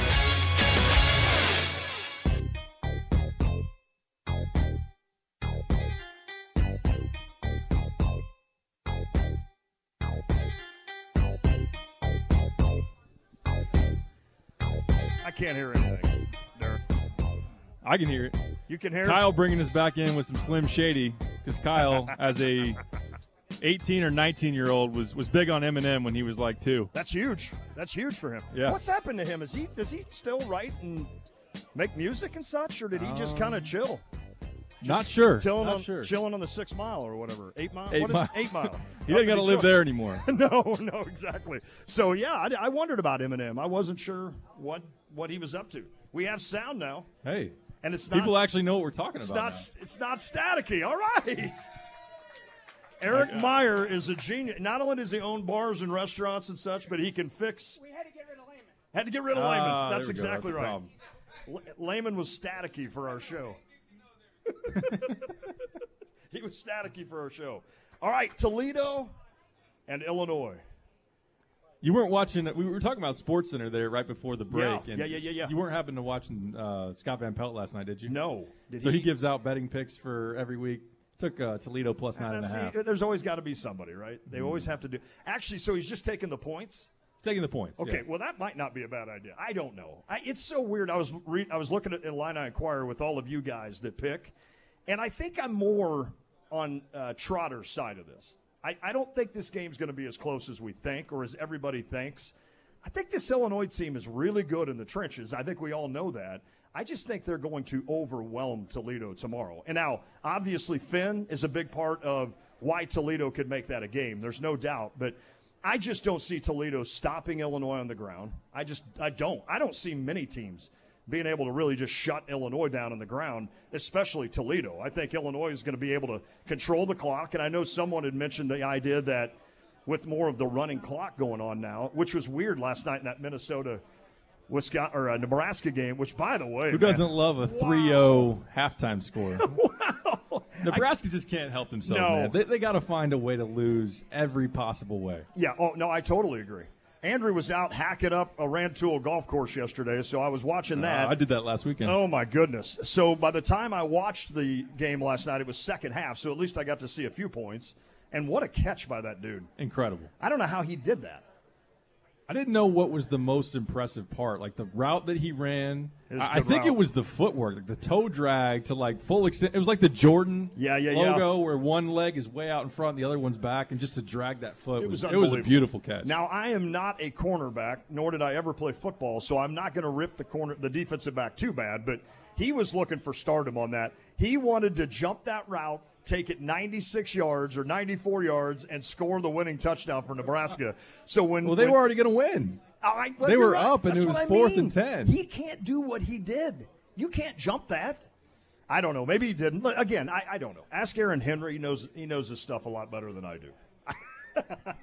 I can't hear anything, Derek. I can hear it. You can hear Kyle it? bringing us back in with some Slim Shady because Kyle, as a eighteen or nineteen year old, was was big on Eminem when he was like two. That's huge. That's huge for him. Yeah. What's happened to him? Is he does he still write and make music and such, or did he just kind of chill? Just Not sure. Chilling Not on, sure. Chilling on the six mile or whatever. Eight mile. Eight what mile. is it? Eight mile. He doesn't got to live there anymore. no, no, exactly. So yeah, I, I wondered about Eminem. I wasn't sure what what he was up to. We have sound now. Hey. And it's not, people actually know what we're talking it's about. Not, now. It's not staticky. All right. Eric Meyer is a genius. Not only does he own bars and restaurants and such, but he can fix. We had to get rid of Lehman. Had to get rid of Ah, Lehman. there That's we go. exactly That's the right. L- Lehman was staticky for our show. He was staticky for our show. All right, Toledo and Illinois. You weren't watching – we were talking about Sports Center there right before the break. Yeah, and yeah, yeah, yeah, yeah. You weren't happening to watching uh, Scott Van Pelt last night, did you? No. Did so he? he gives out betting picks for every week. Took uh, Toledo plus nine Uh, and a see, half. There's always got to be somebody, right? They Mm. always have to do – actually, so he's just taking the points? Taking the points, Okay, yeah. well, that might not be a bad idea. I don't know. I, it's so weird. I was re- I was looking at Illini Inquirer with all of you guys that pick, and I think I'm more on uh, Trotter's side of this. I, I don't think this game's going to be as close as we think or as everybody thinks. I think this Illinois team is really good in the trenches. I think we all know that. I just think they're going to overwhelm Toledo tomorrow. And now, obviously, Finn is a big part of why Toledo could make that a game. There's no doubt. But I just don't see Toledo stopping Illinois on the ground. I just I don't. I don't see many teams being able to really just shut Illinois down on the ground, especially Toledo. I think Illinois is going to be able to control the clock, and I know someone had mentioned the idea that with more of the running clock going on now, which was weird last night in that Minnesota Wisconsin or uh, Nebraska game, which, by the way, who man, doesn't love a three oh halftime score? Wow. Nebraska I, just can't help themselves, no. man. They, they got to find a way to lose every possible way. Yeah, oh, no, I totally agree. Andrew was out hacking up a Rantoul golf course yesterday, so I was watching that. Uh, I did that last weekend. Oh, my goodness. So by the time I watched the game last night, it was second half, so at least I got to see a few points. And what a catch by that dude. Incredible. I don't know how he did that. I didn't know what was the most impressive part. Like the route that he ran, I, I think route. it was the footwork, like the toe drag to like full extent. It was like the Jordan yeah, yeah, logo yeah. where one leg is way out in front, and the other one's back, and just to drag that foot, it was, was, it was a beautiful catch. Now, I am not a cornerback, nor did I ever play football, so I'm not going to rip the corner, the defensive back too bad, but he was looking for stardom on that. He wanted to jump that route, take it ninety-six yards or ninety-four yards, and score the winning touchdown for Nebraska. So when well, they when, were already going to win. I, well, they were right. up, and That's it was I fourth mean. and ten. He can't do what he did. You can't jump that. I don't know. Maybe he didn't. But again, I, I don't know. Ask Aaron Henry. He knows he knows his stuff a lot better than I do.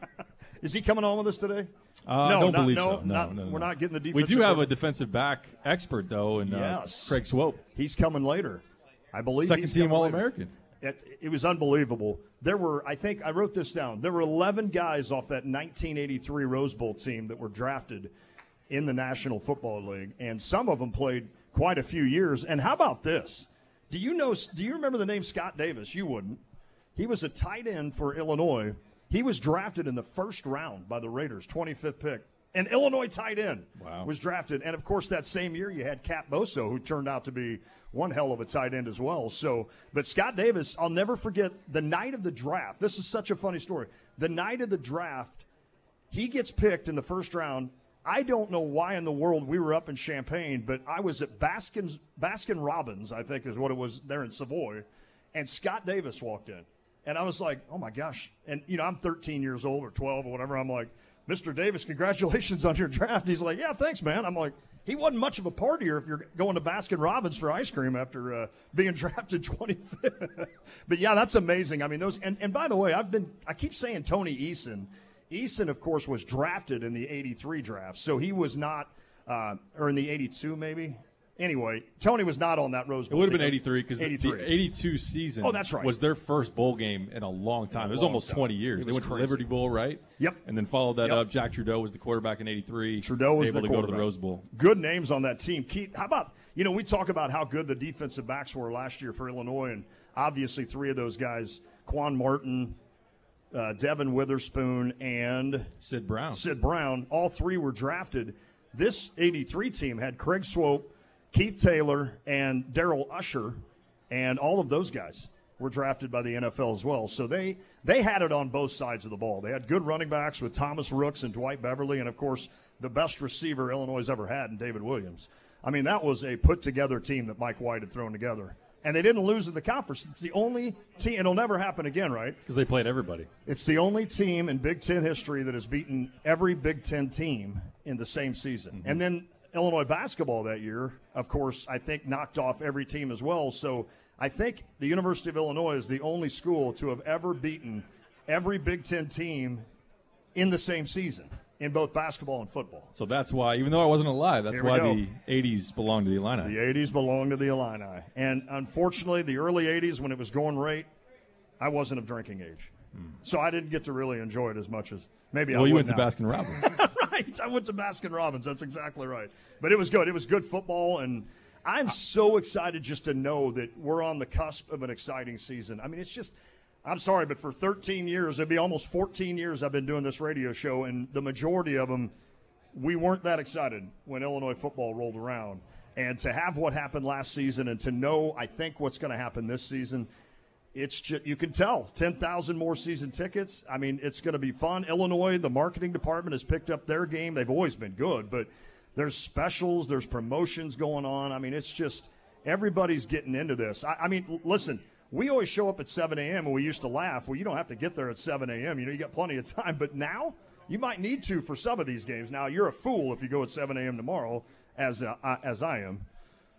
Is he coming on with us today? Uh, no, I don't not, believe no, so. No, not, no, no, we're no. not getting the defensive. We do have coordinator. a defensive back expert, though, in uh, yes. Craig Swope. He's coming later. I believe Second he's team coming All-American. Later. It, it was unbelievable. There were, I think, I wrote this down. There were eleven guys off that nineteen eighty-three Rose Bowl team that were drafted in the National Football League, and some of them played quite a few years. And how about this? Do you know? Do you remember the name Scott Davis? You wouldn't. He was a tight end for Illinois. He was drafted in the first round by the Raiders, twenty-fifth pick. An Illinois tight end wow. was drafted. And, of course, that same year you had Cap Boso, who turned out to be one hell of a tight end as well. So, but Scott Davis, I'll never forget the night of the draft. This is such a funny story. The night of the draft, he gets picked in the first round. I don't know why in the world we were up in Champaign, but I was at Baskin's, Baskin Robbins, I think is what it was there in Savoy, and Scott Davis walked in. And I was like, oh, my gosh. And, you know, I'm thirteen years old or twelve or whatever. I'm like, Mister Davis, congratulations on your draft. He's like, yeah, thanks, man. I'm like, he wasn't much of a partier if you're going to Baskin Robbins for ice cream after uh, being drafted twenty-fifth. But, yeah, that's amazing. I mean, those and, – and by the way, I've been – I keep saying Tony Eason. Eason, of course, was drafted in the eighty-three draft, so he was not uh, – or in the eighty-two maybe. Anyway, Tony was not on that Rose Bowl. It would have team. been eighty-three because the eighty-two season oh, that's right. was their first bowl game in a long time. A it was long almost time. twenty years. It They was went crazy. to Liberty Bowl, right? Yep. And then followed that Yep. up. Jack Trudeau was the quarterback in eighty-three. Trudeau was able the to go to the quarterback. Rose Bowl. Good names on that team. Keith, how about, you know, we talk about how good the defensive backs were last year for Illinois, and obviously three of those guys, Quan Martin, uh, Devin Witherspoon, and Sid Brown. Sid Brown, all three were drafted. This eighty-three team had Craig Swope, Keith Taylor, and Daryl Usher, and all of those guys were drafted by the N F L as well. So they they had it on both sides of the ball. They had good running backs with Thomas Rooks and Dwight Beverly, and, of course, the best receiver Illinois has ever had in David Williams. I mean, that was a put-together team that Mike White had thrown together. And they didn't lose in the conference. It's the only team – it'll never happen again, right? Because they played everybody. It's the only team in Big Ten history that has beaten every Big Ten team in the same season. Mm-hmm. And then Illinois basketball that year, of course, I think knocked off every team as well. So I think the University of Illinois is the only school to have ever beaten every Big Ten team in the same season in both basketball and football. So that's why, even though I wasn't alive, that's Here we why go. the eighties belonged to the Illini. The eighties belonged to the Illini. And unfortunately, the early eighties, when it was going right, I wasn't of drinking age. Mm. So I didn't get to really enjoy it as much as maybe I well, would you went now. to Baskin Robbins. Right. I went to Baskin Robbins. That's exactly right. But it was good. It was good football, and I'm so excited just to know that we're on the cusp of an exciting season. I mean, it's just – I'm sorry, but for thirteen years, it'd be almost fourteen years I've been doing this radio show, and the majority of them, we weren't that excited when Illinois football rolled around. And to have what happened last season and to know, I think, what's going to happen this season, it's just, you can tell, ten thousand more season tickets. I mean, it's going to be fun. Illinois, the marketing department has picked up their game. They've always been good, but there's specials, there's promotions going on. I mean, it's just everybody's getting into this. I, I mean, l- listen, we always show up at seven a.m. and we used to laugh. Well, you don't have to get there at seven a.m. You know, you got plenty of time. But now you might need to for some of these games. Now, you're a fool if you go at seven a.m. tomorrow, as uh, I- as I am.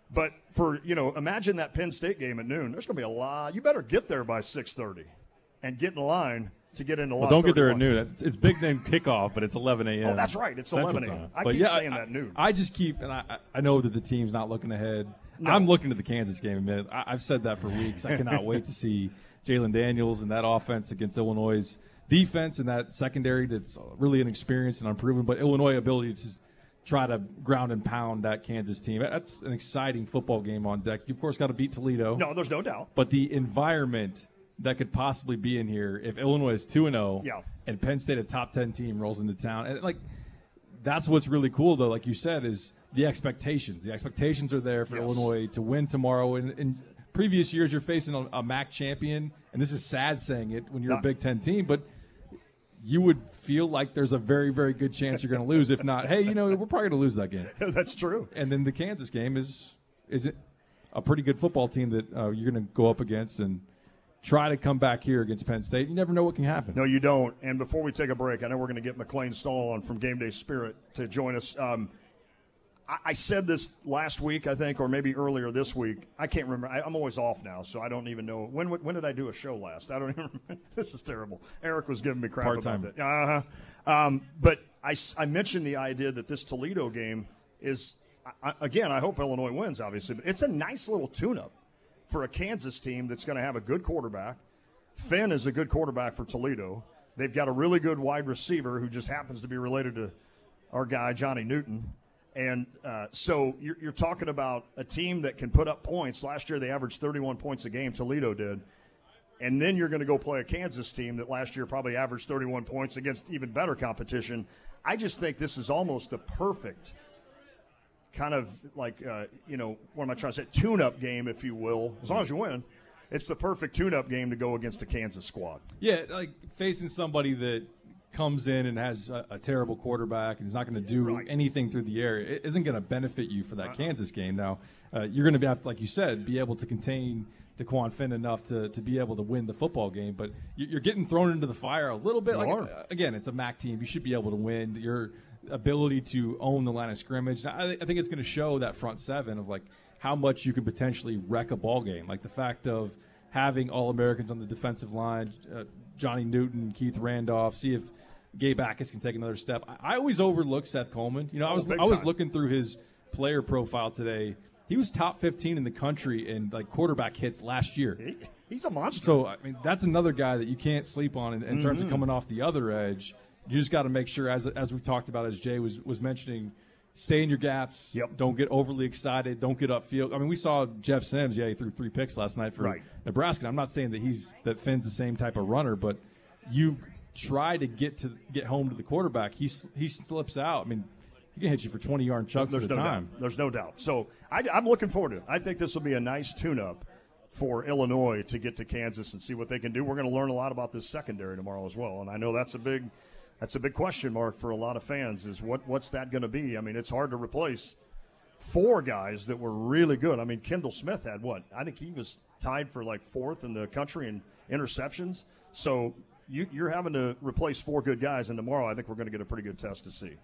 But for, you know, imagine that Penn State game at noon. There's going to be a lot. You better get there by six thirty and get in line to get into well, lot don't get there at thirty-one. noon. It's, it's Big Ten kickoff, but it's eleven a.m. Oh, that's right. It's Central eleven a.m. time. I But keep yeah, saying I, that noon. I just keep, and I, I know that the team's not looking ahead. No. I'm looking at the Kansas game in a minute. I, I've said that for weeks. I cannot wait to see Jalen Daniels and that offense against Illinois' defense and that secondary that's really inexperienced and unproven, but Illinois' ability to try to ground and pound that Kansas team. That's an exciting football game on deck. You, of course, got to beat Toledo. No, there's no doubt. But the environment that could possibly be in here if Illinois is two and oh Yeah. and Penn State, a top ten team, rolls into town. And, like, that's what's really cool, though, like you said, is the expectations. The expectations are there for Yes. Illinois to win tomorrow. In, in previous years, you're facing a, a M A C champion, and this is sad saying it when you're Nah. a Big Ten team, but you would feel like there's a very, very good chance you're going to lose. If not, hey, you know, we're probably going to lose that game. That's true. And then the Kansas game is is it a pretty good football team that uh, you're going to go up against and try to come back here against Penn State. You never know what can happen. No, you don't. And before we take a break, I know we're going to get McLean Stahl on from Game Day Spirit to join us. Um, I, I said this last week, I think, or maybe earlier this week. I can't remember. I, I'm always off now, so I don't even know. When when did I do a show last? I don't even remember. This is terrible. Eric was giving me crap Part-time. about that. Uh-huh. Um, but I, s- I mentioned the idea that this Toledo game is, I, I- again, I hope Illinois wins, obviously, but it's a nice little tune-up for a Kansas team that's going to have a good quarterback. Finn is a good quarterback for Toledo. They've got a really good wide receiver who just happens to be related to our guy, Johnny Newton. And uh, so you're, you're talking about a team that can put up points. Last year they averaged thirty-one points a game, Toledo did. And then you're going to go play a Kansas team that last year probably averaged thirty-one points against even better competition. I just think this is almost the perfect kind of like, uh, you know, what am I trying to say, tune-up game, if you will. As long as you win, it's the perfect tune-up game to go against a Kansas squad. Yeah, like facing somebody that comes in and has a, a terrible quarterback and is not going to do Right. anything through the air, it isn't going to benefit you for that Kansas game. Now, uh, you're going to have, like you said, be able to contain DeQuan Finn enough to, to be able to win the football game, but you- you're getting thrown into the fire a little bit. You Like, are. uh, again, it's a M A C team. You should be able to win. Your ability to own the line of scrimmage. Now, I, I think it's going to show that front seven of like how much you can potentially wreck a ball game. Like the fact of having All-Americans on the defensive line, uh, Johnny Newton, Keith Randolph, see if Gabe Backus can take another step. I, I always overlook Seth Coleman. You know, I Oh, was big I was time. looking through his player profile today. He was top fifteen in the country in like quarterback hits last year. He, he's a monster. So I mean, that's another guy that you can't sleep on in, in terms of Mhm. coming off the other edge. You just got to make sure, as as we talked about, as Jay was was mentioning, stay in your gaps. Yep. Don't get overly excited. Don't get upfield. I mean, we saw Jeff Sims. Yeah, he threw three picks last night for Right. Nebraska. I'm not saying that he's that Finn's the same type of runner, but you try to get to get home to the quarterback. He s- he slips out. I mean, he can hit you for twenty yard chucks There's at a no time. doubt. There's no doubt. So I, I'm looking forward to it. I think this will be a nice tune-up for Illinois to get to Kansas and see what they can do. We're going to learn a lot about this secondary tomorrow as well, and I know that's a big that's a big question mark for a lot of fans. Is what what's that going to be? I mean, it's hard to replace four guys that were really good. I mean, Kendall Smith had what? I think he was tied for like fourth in the country in interceptions. So you, you're having to replace four good guys, and tomorrow I think we're going to get a pretty good test to see.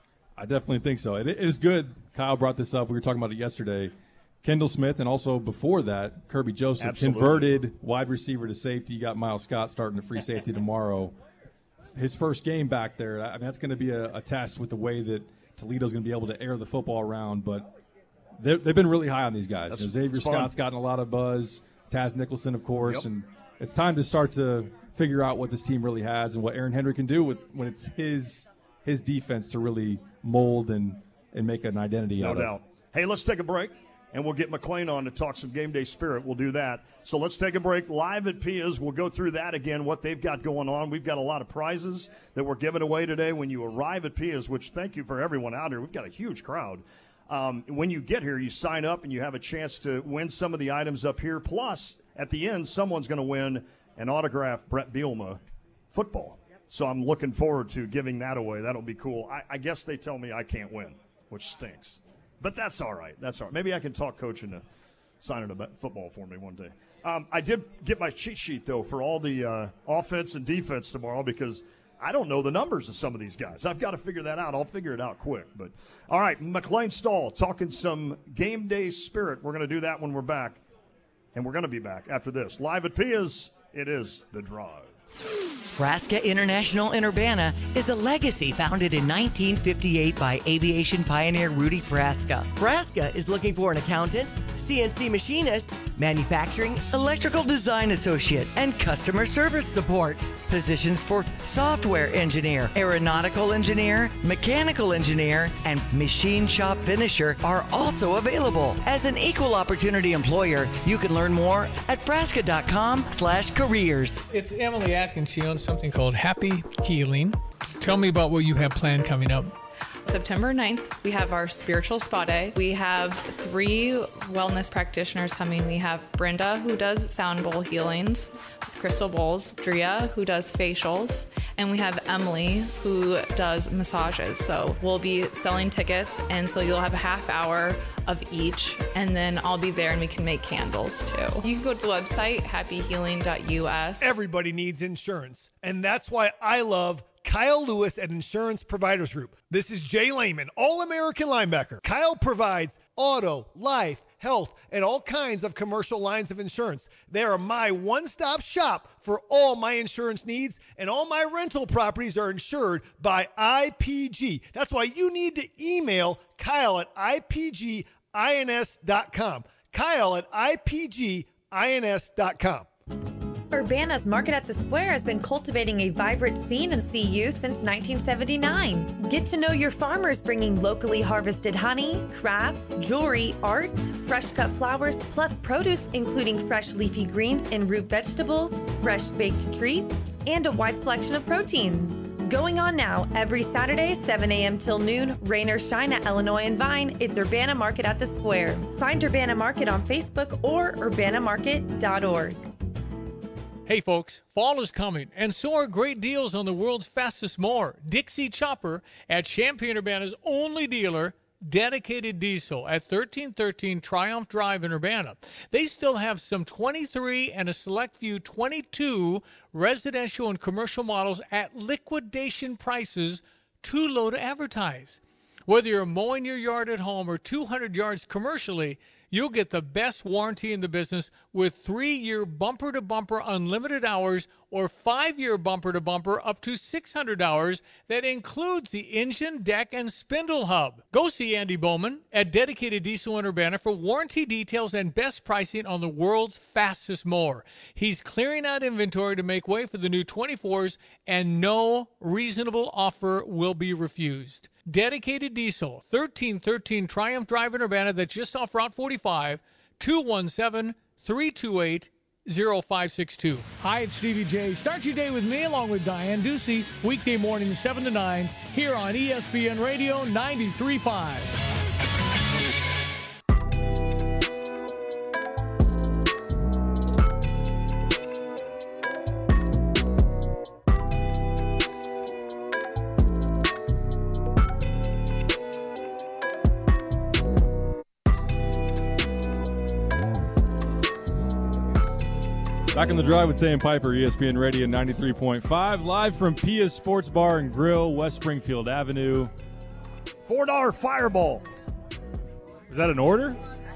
I definitely think so. It is good. Kyle brought this up. We were talking about it yesterday. Kendall Smith, and also before that, Kirby Joseph, Absolutely. converted wide receiver to safety. You got Miles Scott starting to free safety tomorrow. His first game back there, I mean, that's going to be a, a test with the way that Toledo's going to be able to air the football around. But they're- they've been really high on these guys. That's- You know, Xavier it's fun. Scott's gotten a lot of buzz. Taz Nicholson, of course. Yep. And it's time to start to figure out what this team really has and what Aaron Henry can do with when it's his his defense to really mold and, and make an identity No out doubt. of. Hey, let's take a break, and we'll get McLean on to talk some game day spirit. We'll do that. So let's take a break. Live at Pia's, we'll go through that again, what they've got going on. We've got a lot of prizes that we're giving away today when you arrive at Pia's, which thank you for everyone out here. We've got a huge crowd. Um, when you get here, you sign up, and you have a chance to win some of the items up here. Plus, at the end, someone's going to win an autographed Brett Bielema football. So I'm looking forward to giving that away. That'll be cool. I, I guess they tell me I can't win, which stinks. But that's all right. That's all right. Maybe I can talk coach into signing a bet- football for me one day. Um, I did get my cheat sheet, though, for all the uh, offense and defense tomorrow because I don't know the numbers of some of these guys. I've got to figure that out. I'll figure it out quick. But all right, McLean Stahl talking some game day spirit. We're going to do that when we're back, and we're going to be back after this. Live at Pia's, it is The Drive. Frasca International in Urbana is a legacy founded in nineteen fifty-eight by aviation pioneer Rudy Frasca. Frasca is looking for an accountant, C N C machinist, manufacturing, electrical design associate, and customer service support. Positions for software engineer, aeronautical engineer, mechanical engineer, and machine shop finisher are also available. As an equal opportunity employer, you can learn more at frasca.com slash careers. It's Emily Atkins. She owns something called Happy Healing. Tell me about what you have planned coming up. September ninth, we have our spiritual spa day. We have three wellness practitioners coming. We have Brenda, who does sound bowl healings with crystal bowls, Drea, who does facials, and we have Emily, who does massages. So we'll be selling tickets, and so you'll have a half hour of each, and then I'll be there and we can make candles too. You can go to the website, happy healing dot U S. Everybody needs insurance, and that's why I love Kyle Lewis at Insurance Providers Group. This is Jay Lehman, All-American linebacker. Kyle provides auto, life, health, and all kinds of commercial lines of insurance. They are my one-stop shop for all my insurance needs, and all my rental properties are insured by I P G. That's why you need to email Kyle at I P G I N S dot com. Kyle at I P G I N S dot com. Urbana's Market at the Square has been cultivating a vibrant scene in C U since nineteen seventy-nine. Get to know your farmers bringing locally harvested honey, crafts, jewelry, art, fresh-cut flowers, plus produce including fresh leafy greens and root vegetables, fresh baked treats, and a wide selection of proteins. Going on now, every Saturday, seven a.m. till noon, rain or shine at Illinois and Vine, it's Urbana Market at the Square. Find Urbana Market on Facebook or urbana market dot org. Hey folks, fall is coming, and so are great deals on the world's fastest mower, Dixie Chopper, at Champaign-Urbana's only dealer, Dedicated Diesel, at thirteen thirteen Triumph Drive in Urbana. They still have some twenty-three and a select few twenty-two residential and commercial models at liquidation prices too low to advertise. Whether you're mowing your yard at home or two hundred yards commercially, you'll get the best warranty in the business with three-year bumper-to-bumper unlimited hours or five-year bumper-to-bumper up to six hundred hours that includes the engine, deck, and spindle hub. Go see Andy Bowman at Dedicated Diesel in Urbana for warranty details and best pricing on the world's fastest mower. He's clearing out inventory to make way for the new twenty-fours, and no reasonable offer will be refused. Dedicated Diesel, thirteen thirteen Triumph Drive in Urbana, that's just off Route forty-five, two one seven, three two eight, zero five six two. Hi, it's Stevie J. Start your day with me along with Diane Ducey, weekday morning seven to nine, here on E S P N Radio ninety-three point five. Back in the drive with Tay and Piper, E S P N Radio ninety-three point five, live from Pia's Sports Bar and Grill, West Springfield Avenue. four dollar Fireball. Is that an order?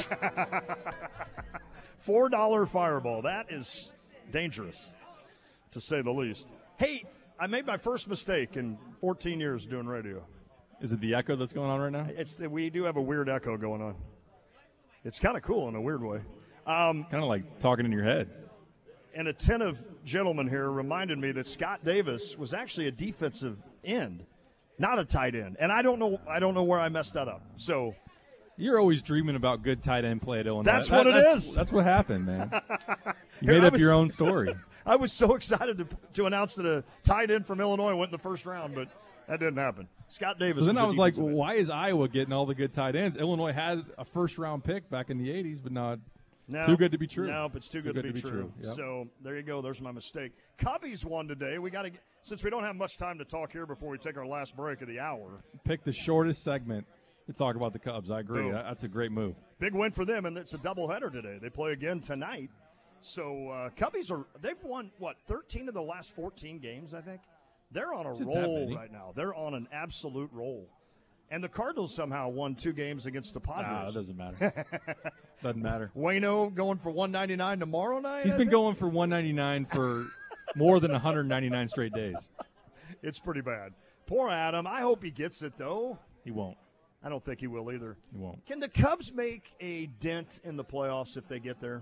four dollar Fireball. That is dangerous, to say the least. Hey, I made my first mistake in fourteen years doing radio. Is it the echo that's going on right now? It's the, we do have a weird echo going on. It's kind of cool in a weird way. Um, kind of like talking in your head. An attentive gentleman here reminded me that Scott Davis was actually a defensive end, not a tight end. And I don't know I don't know where I messed that up. So you're always dreaming about good tight end play at Illinois. That's that, what it that's, is. That's what happened, man. You Here, made up was, your own story. I was so excited to, to announce that a tight end from Illinois went in the first round, but that didn't happen. Scott Davis. So then was I was like, well, end. why is Iowa getting all the good tight ends? Illinois had a first-round pick back in the eighties, but not No, too good to be true. No, it's too, too good, good to be, to be true. true. Yep. So there you go. There's my mistake. Cubbies won today. We got to since we don't have much time to talk here before we take our last break of the hour. Pick the shortest segment to talk about the Cubs. I agree. Boom. That's a great move. Big win for them, and it's a doubleheader today. They play again tonight. So uh, Cubbies are they've won what thirteen of the last fourteen games, I think. They're on a Isn't that roll many? right now. They're on an absolute roll. And the Cardinals somehow won two games against the Padres. Ah, it doesn't matter. Doesn't matter. Waino going for one ninety-nine tomorrow night? He's I been think? going for one ninety-nine for more than one hundred ninety-nine straight days. It's pretty bad. Poor Adam. I hope he gets it, though. He won't. I don't think he will either. He won't. Can the Cubs make a dent in the playoffs if they get there?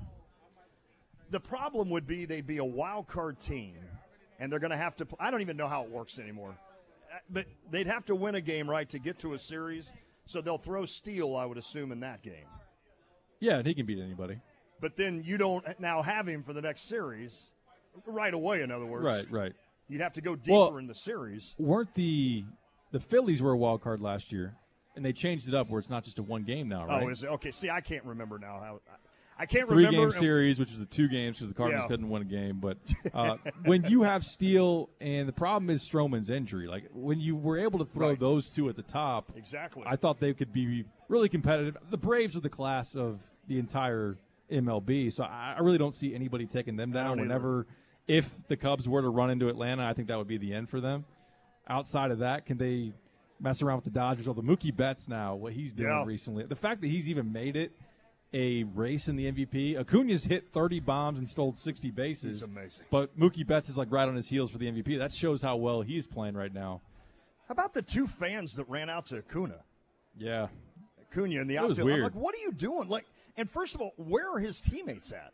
The problem would be they'd be a wild card team, and they're going to have to – I don't even know how it works anymore. But they'd have to win a game, right, to get to a series. So they'll throw Steele, I would assume, in that game. Yeah, and he can beat anybody. But then you don't now have him for the next series right away, in other words. Right, right. You'd have to go deeper Well, in the series. Weren't the the Phillies were a wild card last year, and they changed it up where it's not just a one game now, right? Oh, is it? Okay, see, I can't remember now. how I can't Three remember. game series, which was the two games because the Cardinals Yeah. couldn't win a game. But uh, when you have Steele, and the problem is Stroman's injury, like when you were able to throw Right. those two at the top, Exactly. I thought they could be really competitive. The Braves are the class of the entire M L B, so I I really don't see anybody taking them down. don't either. Whenever, if the Cubs were to run into Atlanta, I think that would be the end for them. Outside of that, can they mess around with the Dodgers? Or the Mookie Betts now, what he's doing Yeah. recently, the fact that he's even made it a race in the M V P. Acuna's hit thirty bombs and stole sixty bases. He's amazing. But Mookie Betts is like right on his heels for the M V P. That shows how well he's playing right now. How about the two fans that ran out to Acuna? Yeah. Acuna in the That was outfield. I'm weird. like, what are you doing? Like, and first of all, where are his teammates at?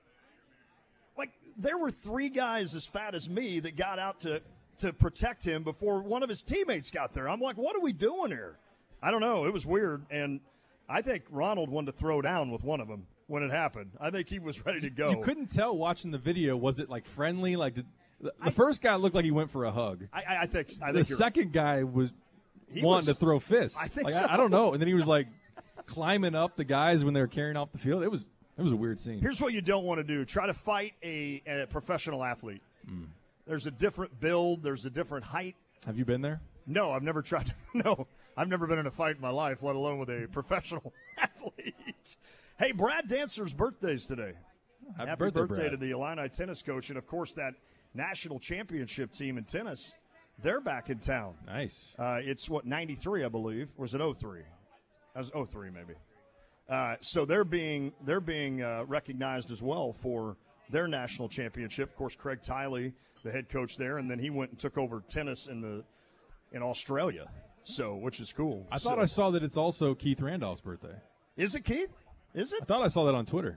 Like, there were three guys as fat as me that got out to to protect him before one of his teammates got there. I'm like, what are we doing here? I don't know. It was weird, and I think Ronald wanted to throw down with one of them when it happened. I think he was ready to go. You couldn't tell watching the video. Was it like friendly? Like did, the, the first guy looked like he went for a hug. I, I- I think. I the think you're second guy was He wanting was- to throw fists. I think Like, so. I, I don't know. And then he was like climbing up the guys when they were carrying off the field. It was it was a weird scene. Here's what you don't want to do: try to fight a, a professional athlete. There's a different build. There's a different height. Have you been there? No, I've never tried to. No, I've never been in a fight in my life, let alone with a professional athlete. Hey, Brad Dancer's birthday's today. Happy birthday, Brad. to the Illini tennis coach. And, of course, that national championship team in tennis, they're back in town. Nice. Uh, it's, what, ninety-three, I believe. Or was it oh three? That was oh three, maybe. Uh, so they're being they're being uh, recognized as well for their national championship. Of course, Craig Tiley, the head coach there, and then he went and took over tennis in the in Australia, so which is cool. I So- thought I saw that it's also Keith Randolph's birthday. Is it Keith? Is it? I thought I saw that on Twitter.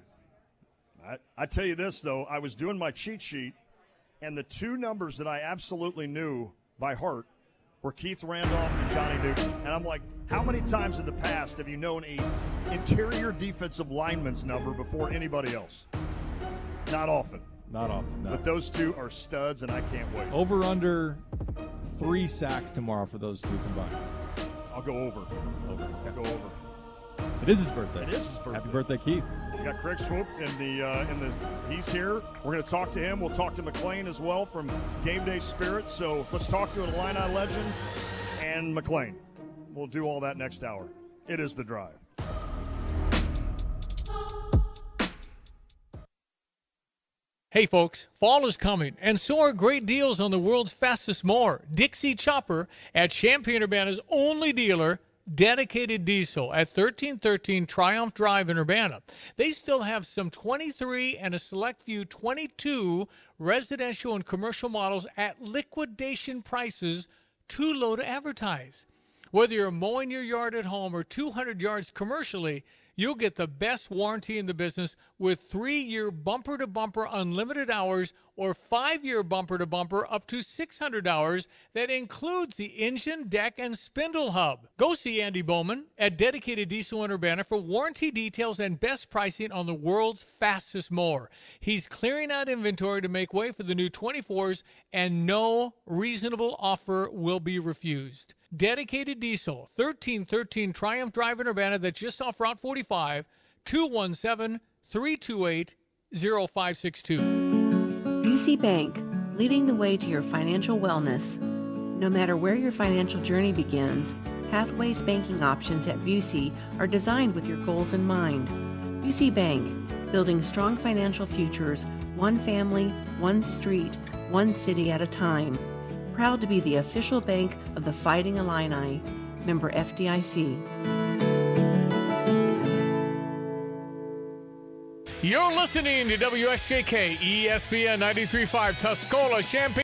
I, I tell you this, though. I was doing my cheat sheet, and the two numbers that I absolutely knew by heart were Keith Randolph and Johnny Newton. And I'm like, how many times in the past have you known a interior defensive lineman's number before anybody else? Not often. Not often, no. But those two are studs, and I can't wait. Over under three sacks tomorrow for those two combined. I'll go over. Over. I'll go over. It is his birthday. It is his birthday. Happy birthday, Keith. We got Craig Swoop in the uh, in the. He's here. We're going to talk to him. We'll talk to McLean as well from Game Day Spirit. So let's talk to an Illini legend and McLean. We'll do all that next hour. It is The Drive. Hey folks, fall is coming, and so are great deals on the world's fastest mower, Dixie Chopper, at Champaign-Urbana's only dealer, Dedicated Diesel, at thirteen thirteen Triumph Drive in Urbana. They still have some twenty-three and a select few twenty-two residential and commercial models at liquidation prices too low to advertise. Whether you're mowing your yard at home or two hundred yards commercially, you'll get the best warranty in the business with three-year bumper-to-bumper unlimited hours or five-year bumper-to-bumper up to six hundred hours that includes the engine, deck, and spindle hub. Go see Andy Bowman at Dedicated Diesel in Urbana for warranty details and best pricing on the world's fastest mower. He's clearing out inventory to make way for the new twenty-fours, and no reasonable offer will be refused. Dedicated Diesel, thirteen thirteen Triumph Drive in Urbana, that's just off Route forty-five, two one seven, three two eight, zero five six two. U C Bank, leading the way to your financial wellness. No matter where your financial journey begins, Pathways banking options at Busey are designed with your goals in mind. U C Bank, building strong financial futures, one family, one street, one city at a time. Proud to be the official bank of the Fighting Illini. Member F D I C. You're listening to W S J K E S P N ninety-three point five Tuscola, Champaign.